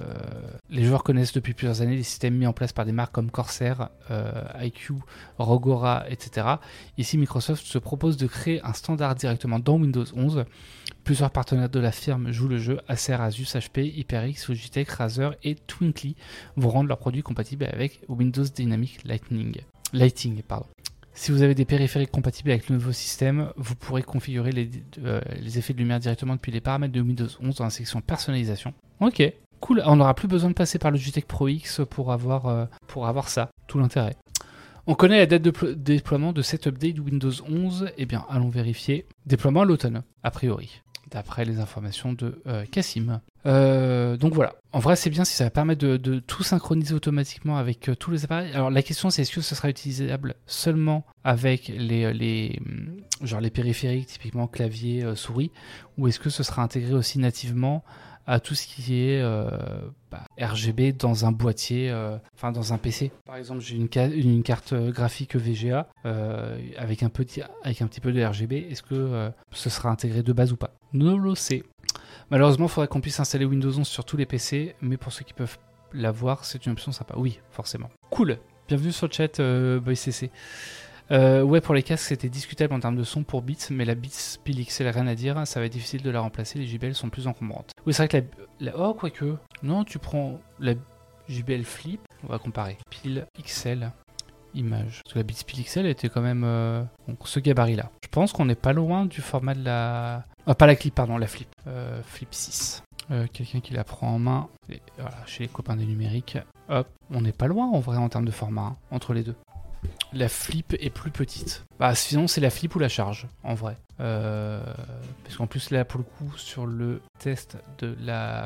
les joueurs connaissent depuis plusieurs années les systèmes mis en place par des marques comme Corsair, euh, I Q, Rogue Aura, et cetera. Ici, Microsoft se propose de créer un standard directement dans Windows onze. Plusieurs partenaires de la firme jouent le jeu. Acer, Asus, H P, HyperX, Logitech, Razer et Twinkly vont rendre leurs produits compatibles avec Windows Dynamic Lightning. Lighting. Pardon. Si vous avez des périphériques compatibles avec le nouveau système, vous pourrez configurer les, euh, les effets de lumière directement depuis les paramètres de Windows onze dans la section personnalisation. Ok, cool. On n'aura plus besoin de passer par le Logitech Pro X pour avoir, euh, pour avoir ça. Tout l'intérêt. On connaît la date de pl- déploiement de cet update Windows onze. Eh bien, allons vérifier. Déploiement à l'automne, a priori, d'après les informations de euh, Cassim. Euh, donc voilà. En vrai, c'est bien si ça va permettre de, de tout synchroniser automatiquement avec euh, tous les appareils. Alors la question, c'est est-ce que ce sera utilisable seulement avec les, les, genre les périphériques, typiquement clavier, euh, souris, ou est-ce que ce sera intégré aussi nativement à tout ce qui est euh, bah, R G B dans un boîtier, euh, enfin dans un P C. Par exemple, j'ai une, ca- une carte graphique V G A euh, avec, un petit, avec un petit peu de R G B. Est-ce que euh, ce sera intégré de base ou pas ? Ne le sait. Malheureusement, il faudrait qu'on puisse installer Windows onze sur tous les P C, mais pour ceux qui peuvent l'avoir, c'est une option sympa. Oui, forcément. Cool. Bienvenue sur le chat, euh, BoyCC. Euh, ouais, pour les casques, c'était discutable en termes de son pour Beats, mais la Beats Pile X L, rien à dire, ça va être difficile de la remplacer, les J B L sont plus encombrantes. Oui, c'est vrai que la, la... Oh, quoique. Non, tu prends la J B L Flip, on va comparer. Pile X L, image. Parce que la Beats Pile X L était quand même euh... donc, ce gabarit-là. Je pense qu'on n'est pas loin du format de la... Ah, pas la Clip, pardon, la Flip. Euh, Flip six. Euh, quelqu'un qui la prend en main, et voilà, chez les copains des numériques. Hop, on n'est pas loin en vrai en termes de format, hein, entre les deux. La Flip est plus petite. Bah sinon c'est la Flip ou la charge en vrai. Euh, parce qu'en plus là pour le coup sur le test de la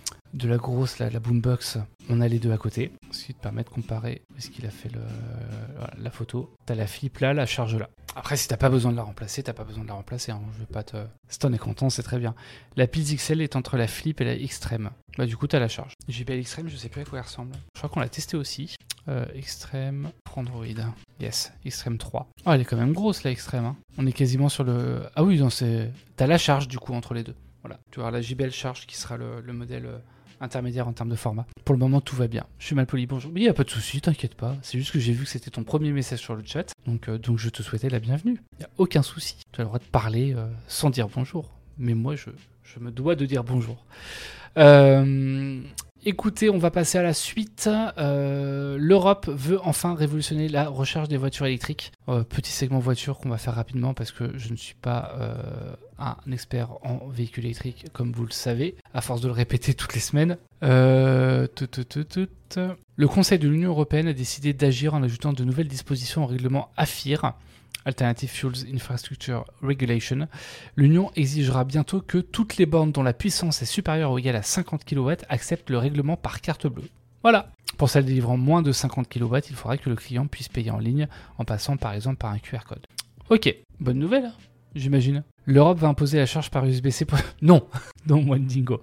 de la grosse la, la Boombox, on a les deux à côté. Ce qui te permet de comparer. Est-ce qu'il a fait le voilà, la photo. T'as la Flip là, la charge là. Après si t'as pas besoin de la remplacer, t'as pas besoin de la remplacer. Hein. Je vais pas te. Si t'en es content, c'est très bien. La Pile X L est entre la Flip et la Extreme. Bah du coup t'as la charge. J B L Extreme, je sais plus à quoi elle ressemble. Je crois qu'on l'a testé aussi. Euh, Extreme pour Android. Yes, Extreme trois. Oh, elle est quand même grosse la Extreme. Hein. On est quasiment sur le. Ah oui, non, c'est. T'as la charge du coup entre les deux. Voilà. Tu vas avoir la J B L charge qui sera le, le modèle euh, intermédiaire en termes de format. Pour le moment, tout va bien. Je suis mal poli. Bonjour. Mais il n'y a pas de souci, t'inquiète pas. C'est juste que j'ai vu que c'était ton premier message sur le chat. Donc, euh, donc je te souhaitais la bienvenue. Il n'y a aucun souci. Tu as le droit de parler euh, sans dire bonjour. Mais moi, je, je me dois de dire bonjour. Euh. Écoutez, on va passer à la suite. Euh, L'Europe veut enfin révolutionner la recharge des voitures électriques. Euh, petit segment voiture qu'on va faire rapidement parce que je ne suis pas euh, un expert en véhicules électriques, comme vous le savez, à force de le répéter toutes les semaines. Euh, tout, tout, tout, tout. Le Conseil de l'Union européenne a décidé d'agir en ajoutant de nouvelles dispositions au règlement A F I R, Alternative Fuels Infrastructure Regulation. L'Union exigera bientôt que toutes les bornes dont la puissance est supérieure ou égale à cinquante kilowatts acceptent le règlement par carte bleue. Voilà. Pour celles délivrant moins de cinquante kilowatts, il faudra que le client puisse payer en ligne en passant par exemple par un Q R code. Ok, bonne nouvelle, j'imagine. L'Europe va imposer la charge par U S B-C pour... Non, non, moi dingo.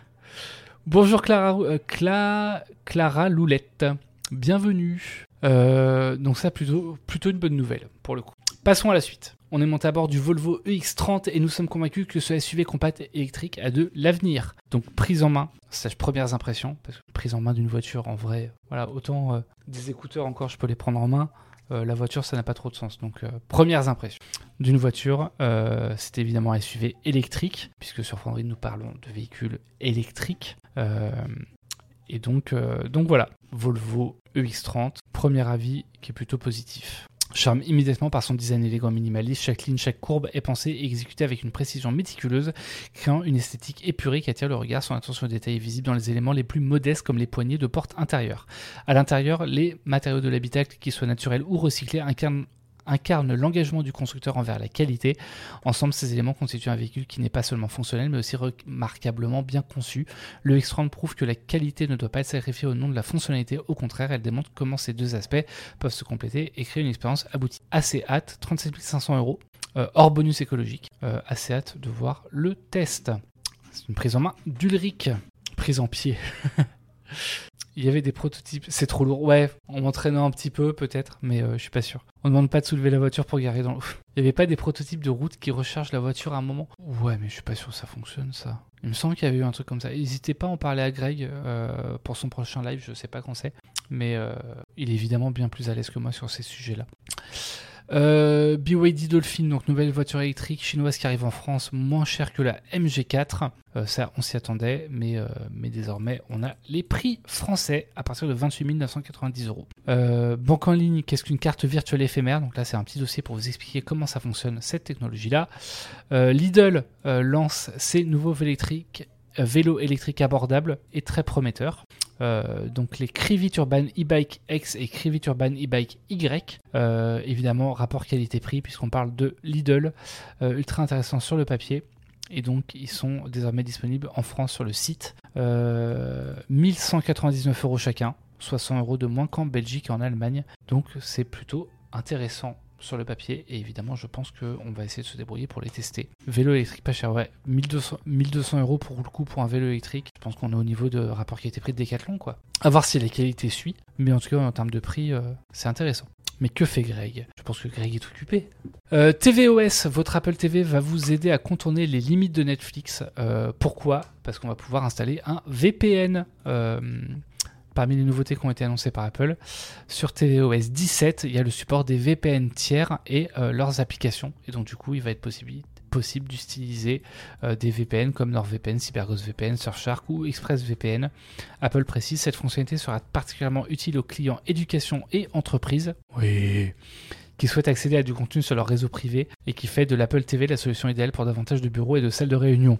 Bonjour Clara, euh, Cla... Clara Loulette, bienvenue. Euh, donc ça, plutôt, plutôt une bonne nouvelle pour le coup. Passons à la suite. On est monté à bord du Volvo E X trente et nous sommes convaincus que ce S U V compact électrique a de l'avenir. Donc prise en main, stage premières impressions, parce que prise en main d'une voiture en vrai, voilà, autant euh, des écouteurs encore je peux les prendre en main, euh, la voiture ça n'a pas trop de sens. Donc euh, premières impressions d'une voiture, euh, c'est évidemment un S U V électrique, puisque sur Frandroid nous parlons de véhicules électriques. Euh, et donc, euh, donc voilà, Volvo E X trente, premier avis qui est plutôt positif. Charme immédiatement par son design élégant minimaliste, chaque ligne, chaque courbe est pensée et exécutée avec une précision méticuleuse, créant une esthétique épurée qui attire le regard. Son attention au détail est visible dans les éléments les plus modestes comme les poignées de porte intérieures. À l'intérieur, les matériaux de l'habitacle, qu'ils soient naturels ou recyclés, incarnent incarne l'engagement du constructeur envers la qualité. Ensemble, ces éléments constituent un véhicule qui n'est pas seulement fonctionnel, mais aussi remarquablement bien conçu. Le E X trente prouve que la qualité ne doit pas être sacrifiée au nom de la fonctionnalité. Au contraire, elle démontre comment ces deux aspects peuvent se compléter et créer une expérience aboutie. Assez hâte, trente-sept mille cinq cents euros, euh, hors bonus écologique. Euh, assez hâte de voir le test. C'est une prise en main d'Ulrich. Prise en pied. Il y avait des prototypes. C'est trop lourd. Ouais, en m'entraînant un petit peu, peut-être, mais euh, je suis pas sûr. On ne demande pas de soulever la voiture pour garer dans l'eau. Il n'y avait pas des prototypes de route qui rechargent la voiture à un moment? Ouais, mais je suis pas sûr que ça fonctionne, ça. Il me semble qu'il y avait eu un truc comme ça. N'hésitez pas à en parler à Greg euh, pour son prochain live, je sais pas quand c'est. Mais euh, il est évidemment bien plus à l'aise que moi sur ces sujets-là. Euh, B Y D Dolphin, donc nouvelle voiture électrique chinoise qui arrive en France, moins chère que la M G quatre. Euh, ça, on s'y attendait, mais, euh, mais désormais, on a les prix français à partir de vingt-huit mille neuf cent quatre-vingt-dix euros. Euh, banque en ligne, qu'est-ce qu'une carte virtuelle éphémère? Donc là, c'est un petit dossier pour vous expliquer comment ça fonctionne, cette technologie-là. Euh, Lidl euh, lance ses nouveaux vélos électriques, euh, vélos électriques abordables et très prometteurs. Euh, donc les Crivit Urban e-bike X et Crivit Urban e-bike Y, euh, évidemment rapport qualité-prix puisqu'on parle de Lidl, euh, ultra intéressant sur le papier, et donc ils sont désormais disponibles en France sur le site, euh, mille cent quatre-vingt-dix-neuf euros chacun, soit cent euros de moins qu'en Belgique et en Allemagne, donc c'est plutôt intéressant sur le papier, et évidemment je pense qu'on va essayer de se débrouiller pour les tester. Vélo électrique pas cher, ouais, mille deux cents euros pour le coup pour un vélo électrique, je pense qu'on est au niveau de rapport qualité-prix de Decathlon, quoi. À voir si la qualité suit, mais en tout cas en termes de prix, euh, c'est intéressant. Mais que fait Greg? Je pense que Greg est occupé. Euh, T V O S, votre Apple T V va vous aider à contourner les limites de Netflix. Euh, pourquoi? Parce qu'on va pouvoir installer un V P N. Euh, Parmi les nouveautés qui ont été annoncées par Apple, sur T V O S dix-sept, il y a le support des V P N tiers et euh, leurs applications. Et donc du coup, il va être possible, possible d'utiliser euh, des V P N comme NordVPN, CyberGhost V P N, Surfshark ou ExpressVPN. Apple précise, cette fonctionnalité sera particulièrement utile aux clients éducation et entreprises. Oui. Qui souhaitent accéder à du contenu sur leur réseau privé et qui fait de l'Apple T V la solution idéale pour davantage de bureaux et de salles de réunion.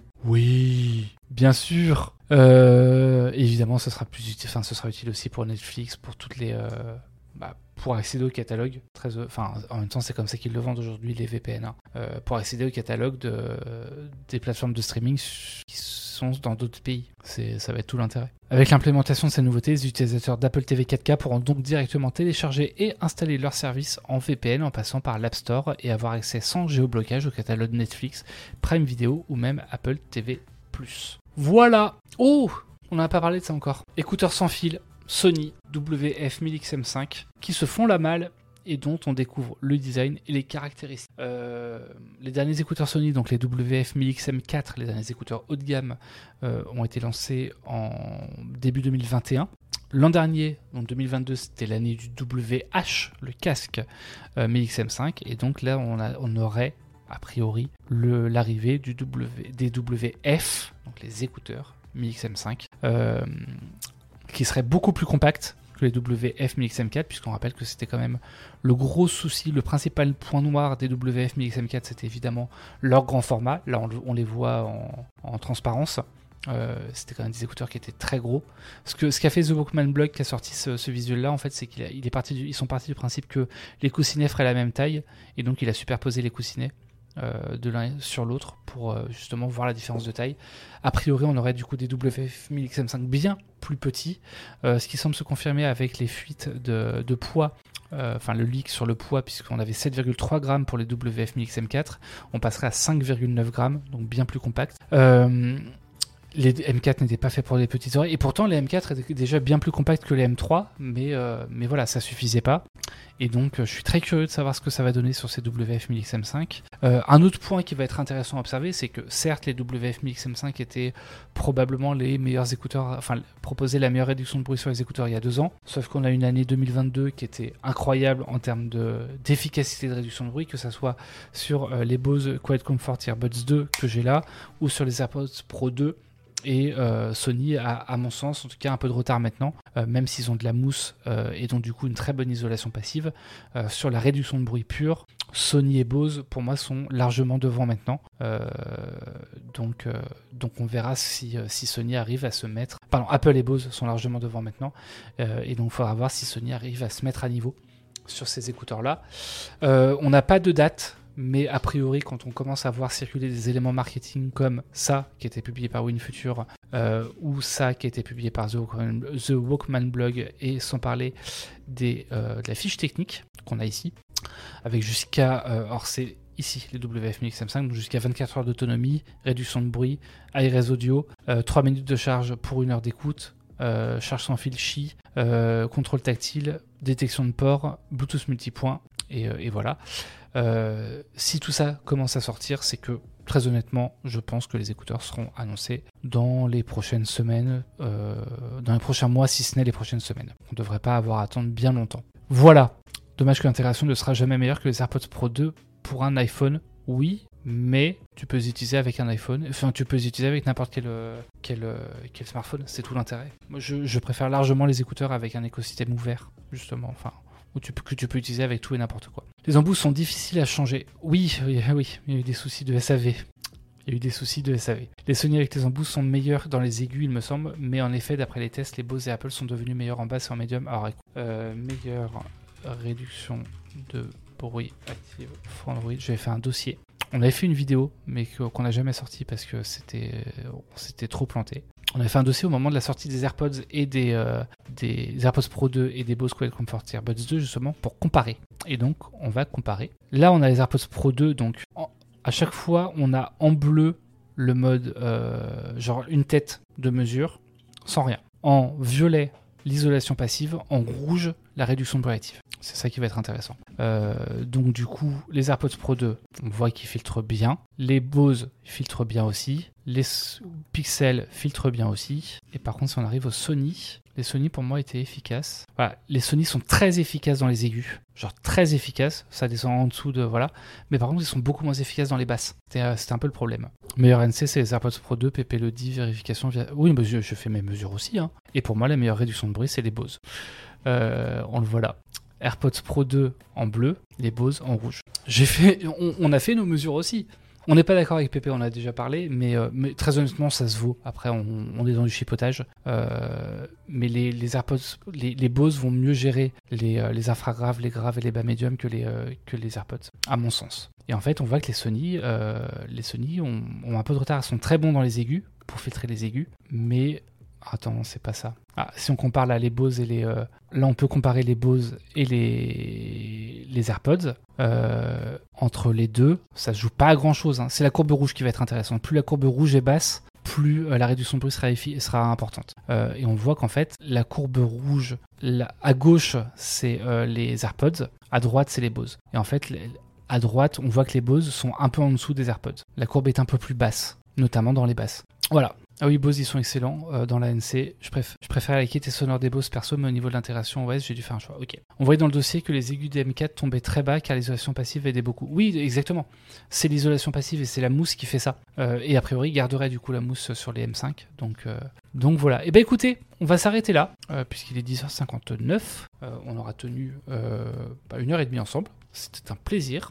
Oui, bien sûr. Euh, évidemment, ce sera plus utile. Enfin, ce sera utile aussi pour Netflix, pour toutes les, euh, bah, pour accéder au catalogue. Très, enfin, en même temps, c'est comme ça qu'ils le vendent aujourd'hui, les V P N. Hein, euh, pour accéder au catalogue de, des plateformes de streaming qui sont dans d'autres pays. C'est, ça va être tout l'intérêt. Avec l'implémentation de ces nouveautés, les utilisateurs d'Apple T V quatre K pourront donc directement télécharger et installer leur service en V P N en passant par l'App Store et avoir accès sans géoblocage au catalogue Netflix, Prime Video ou même Apple T V plus. Voilà. Oh, on n'a pas parlé de ça encore. Écouteurs sans fil, Sony W F mille X M cinq, qui se font la malle et dont on découvre le design et les caractéristiques. Euh, les derniers écouteurs Sony, donc les W F mille X M quatre, les derniers écouteurs haut de gamme, euh, ont été lancés en début deux mille vingt et un. L'an dernier, donc deux mille vingt-deux, c'était l'année du W H, le casque euh, mille X M cinq, et donc là on, a, on aurait a priori le, l'arrivée du w, des W F, donc les écouteurs mille X M cinq, euh, qui seraient beaucoup plus compacts que les W F mille X M quatre, puisqu'on rappelle que c'était quand même le gros souci, le principal point noir des W F mille X M quatre, c'était évidemment leur grand format. Là, on, on les voit en, en transparence. Euh, c'était quand même des écouteurs qui étaient très gros. Ce, que, ce qu'a fait The Walkman Blog qui a sorti ce, ce visuel-là, en fait, c'est qu'ils il est parti du, ils sont partis du principe que les coussinets feraient la même taille, et donc il a superposé les coussinets Euh, de l'un sur l'autre pour euh, justement voir la différence de taille. A priori, on aurait du coup des W F mille X M cinq bien plus petits, euh, ce qui semble se confirmer avec les fuites de, de poids, euh, enfin le leak sur le poids, puisqu'on avait sept virgule trois grammes pour les W F mille X M quatre, on passerait à cinq virgule neuf grammes, donc bien plus compact. Euh, les M quatre n'étaient pas faits pour les petites oreilles, et pourtant les M quatre étaient déjà bien plus compacts que les M trois, mais, euh, mais voilà, ça suffisait pas. Et donc, je suis très curieux de savoir ce que ça va donner sur ces W F mille X M cinq. Euh, un autre point qui va être intéressant à observer, c'est que certes, les W F mille X M cinq étaient probablement les meilleurs écouteurs, enfin, proposaient la meilleure réduction de bruit sur les écouteurs il y a deux ans, sauf qu'on a une année deux mille vingt-deux qui était incroyable en termes de, d'efficacité de réduction de bruit, que ce soit sur euh, les Bose Quiet Comfort Earbuds deux que j'ai là, ou sur les AirPods Pro deux. Et euh, Sony a, à mon sens, en tout cas un peu de retard maintenant, euh, même s'ils ont de la mousse euh, et donc du coup une très bonne isolation passive. Euh, sur la réduction de bruit pure, Sony et Bose, pour moi, sont largement devant maintenant. Euh, donc, euh, donc on verra si, euh, si Sony arrive à se mettre... Pardon, Apple et Bose sont largement devant maintenant. Euh, et donc il faudra voir si Sony arrive à se mettre à niveau sur ces écouteurs-là. Euh, on n'a pas de date. Mais a priori, quand on commence à voir circuler des éléments marketing comme ça, qui a été publié par WinFuture, euh, ou ça, qui a été publié par The Walkman, The Walkman Blog, et sans parler des, euh, de la fiche technique qu'on a ici, avec jusqu'à... Euh, or, c'est ici, les W F mille X M cinq, donc jusqu'à vingt-quatre heures d'autonomie, réduction de bruit, high-res audio, euh, trois minutes de charge pour une heure d'écoute, euh, charge sans fil Qi, euh, contrôle tactile, détection de port, Bluetooth multipoint, et, euh, et voilà. Euh, si tout ça commence à sortir, c'est que très honnêtement, je pense que les écouteurs seront annoncés dans les prochaines semaines, euh, dans les prochains mois, si ce n'est les prochaines semaines. On ne devrait pas avoir à attendre bien longtemps. Voilà. Dommage que l'intégration ne sera jamais meilleure que les AirPods Pro deux pour un iPhone. Oui, mais tu peux les utiliser avec un iPhone. Enfin, tu peux les utiliser avec n'importe quel, quel, quel smartphone. C'est tout l'intérêt. Moi, je, je préfère largement les écouteurs avec un écosystème ouvert, justement. Enfin, où tu, que tu peux utiliser avec tout et n'importe quoi. Les embouts sont difficiles à changer. Oui, oui, oui, il y a eu des soucis de S A V. Il y a eu des soucis de S A V. Les Sony avec les embouts sont meilleurs dans les aigus, il me semble, mais en effet, d'après les tests, les Bose et Apple sont devenus meilleurs en basse et en médium. Alors, euh, meilleure réduction de bruit active for Android. J'avais fait un dossier. On avait fait une vidéo, mais qu'on n'a jamais sorti parce que c'était, on s'était trop planté. On avait fait un dossier au moment de la sortie des AirPods et des, euh, des AirPods Pro deux et des Bose Quiet Comfort Earbuds deux, justement, pour comparer. Et donc, on va comparer. Là, on a les AirPods Pro deux, donc en, à chaque fois, on a en bleu le mode, euh, genre une tête de mesure, sans rien. En violet, l'isolation passive. En rouge, la réduction de bruit active. C'est ça qui va être intéressant. Euh, donc du coup, les AirPods Pro deux, on voit qu'ils filtrent bien. Les Bose filtrent bien aussi. Les Pixel filtrent bien aussi. Et par contre, si on arrive aux Sony, les Sony pour moi étaient efficaces. Voilà, les Sony sont très efficaces dans les aigus. Genre très efficaces. Ça descend en dessous de... Voilà. Mais par contre, ils sont beaucoup moins efficaces dans les basses. C'était, c'était un peu le problème. Meilleur N C, c'est les AirPods Pro deux, P P L O D I, vérification via... Oui, mais je, je fais mes mesures aussi. Hein. Et pour moi, la meilleure réduction de bruit, c'est les Bose. Euh, on le voit là. AirPods Pro deux en bleu, les Bose en rouge. J'ai fait, on, on a fait nos mesures aussi. On n'est pas d'accord avec Pépé, on en a déjà parlé, mais, euh, mais très honnêtement, ça se vaut. Après, on, on est dans du chipotage. Euh, mais les, les AirPods, les, les Bose vont mieux gérer les, euh, les infragraves, les graves et les bas médiums que les, euh, que les AirPods, à mon sens. Et en fait, on voit que les Sony, euh, les Sony ont, ont un peu de retard. Ils sont très bons dans les aigus, pour filtrer les aigus, mais... Attends, c'est pas ça. Ah, si on compare là les Bose et les... Euh, là, on peut comparer les Bose et les, les AirPods. Euh, entre les deux, ça se joue pas à grand-chose. Hein. C'est la courbe rouge qui va être intéressante. Plus la courbe rouge est basse, plus euh, la réduction de bruit sera, effi- sera importante. Euh, et on voit qu'en fait, la courbe rouge, la, à gauche, c'est euh, les AirPods. À droite, c'est les Bose. Et en fait, les, à droite, on voit que les Bose sont un peu en dessous des AirPods. La courbe est un peu plus basse, notamment dans les basses. Voilà. Ah oui, Bose, ils sont excellents euh, dans la N C. Je, préf- je préfère la qualité sonore des Bose perso, mais au niveau de l'intégration O S, j'ai dû faire un choix. Ok. On voyait dans le dossier que les aigus des M quatre tombaient très bas car l'isolation passive aidait beaucoup. Oui, exactement. C'est l'isolation passive et c'est la mousse qui fait ça. Euh, et a priori, il garderait du coup la mousse sur les M cinq. Donc, euh, donc voilà. Et ben écoutez, on va s'arrêter là, euh, puisqu'il est dix heures cinquante-neuf. Euh, on aura tenu euh, bah, une heure et demie ensemble. C'était un plaisir.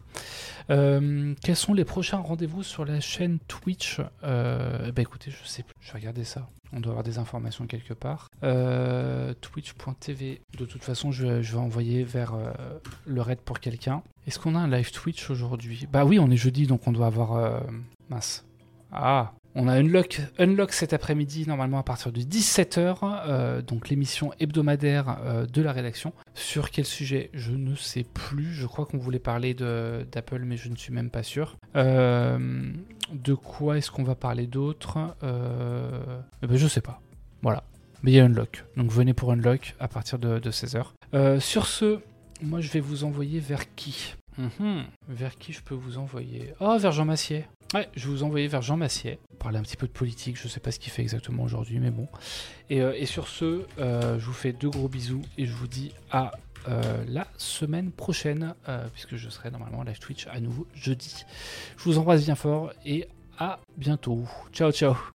Euh, quels sont les prochains rendez-vous sur la chaîne Twitch? euh, Bah écoutez, je sais plus. Je vais regarder ça. On doit avoir des informations quelque part. Euh, Twitch point t v. De toute façon, je, je vais envoyer vers euh, le raid pour quelqu'un. Est-ce qu'on a un live Twitch aujourd'hui? Bah oui, on est jeudi, donc on doit avoir... Euh... Mince. Ah, on a Unlock, Unlock cet après-midi, normalement à partir de dix-sept heures, euh, donc l'émission hebdomadaire euh, de la rédaction. Sur quel sujet? Je ne sais plus. Je crois qu'on voulait parler de, d'Apple, mais je ne suis même pas sûr. Euh, de quoi est-ce qu'on va parler d'autre? euh, eh ben, Je sais pas. Voilà. Mais il y a Unlock. Donc venez pour Unlock à partir de, de seize heures. Euh, sur ce, moi je vais vous envoyer vers qui? Mmh. Vers qui je peux vous envoyer? Oh, vers Jean Massier. Ouais, je vais vous envoyer vers Jean Massier. Parler un petit peu de politique, je sais pas ce qu'il fait exactement aujourd'hui, mais bon. Et, euh, et sur ce, euh, je vous fais deux gros bisous et je vous dis à euh, la semaine prochaine, euh, puisque je serai normalement en live Twitch à nouveau jeudi. Je vous embrasse bien fort et à bientôt. Ciao, ciao.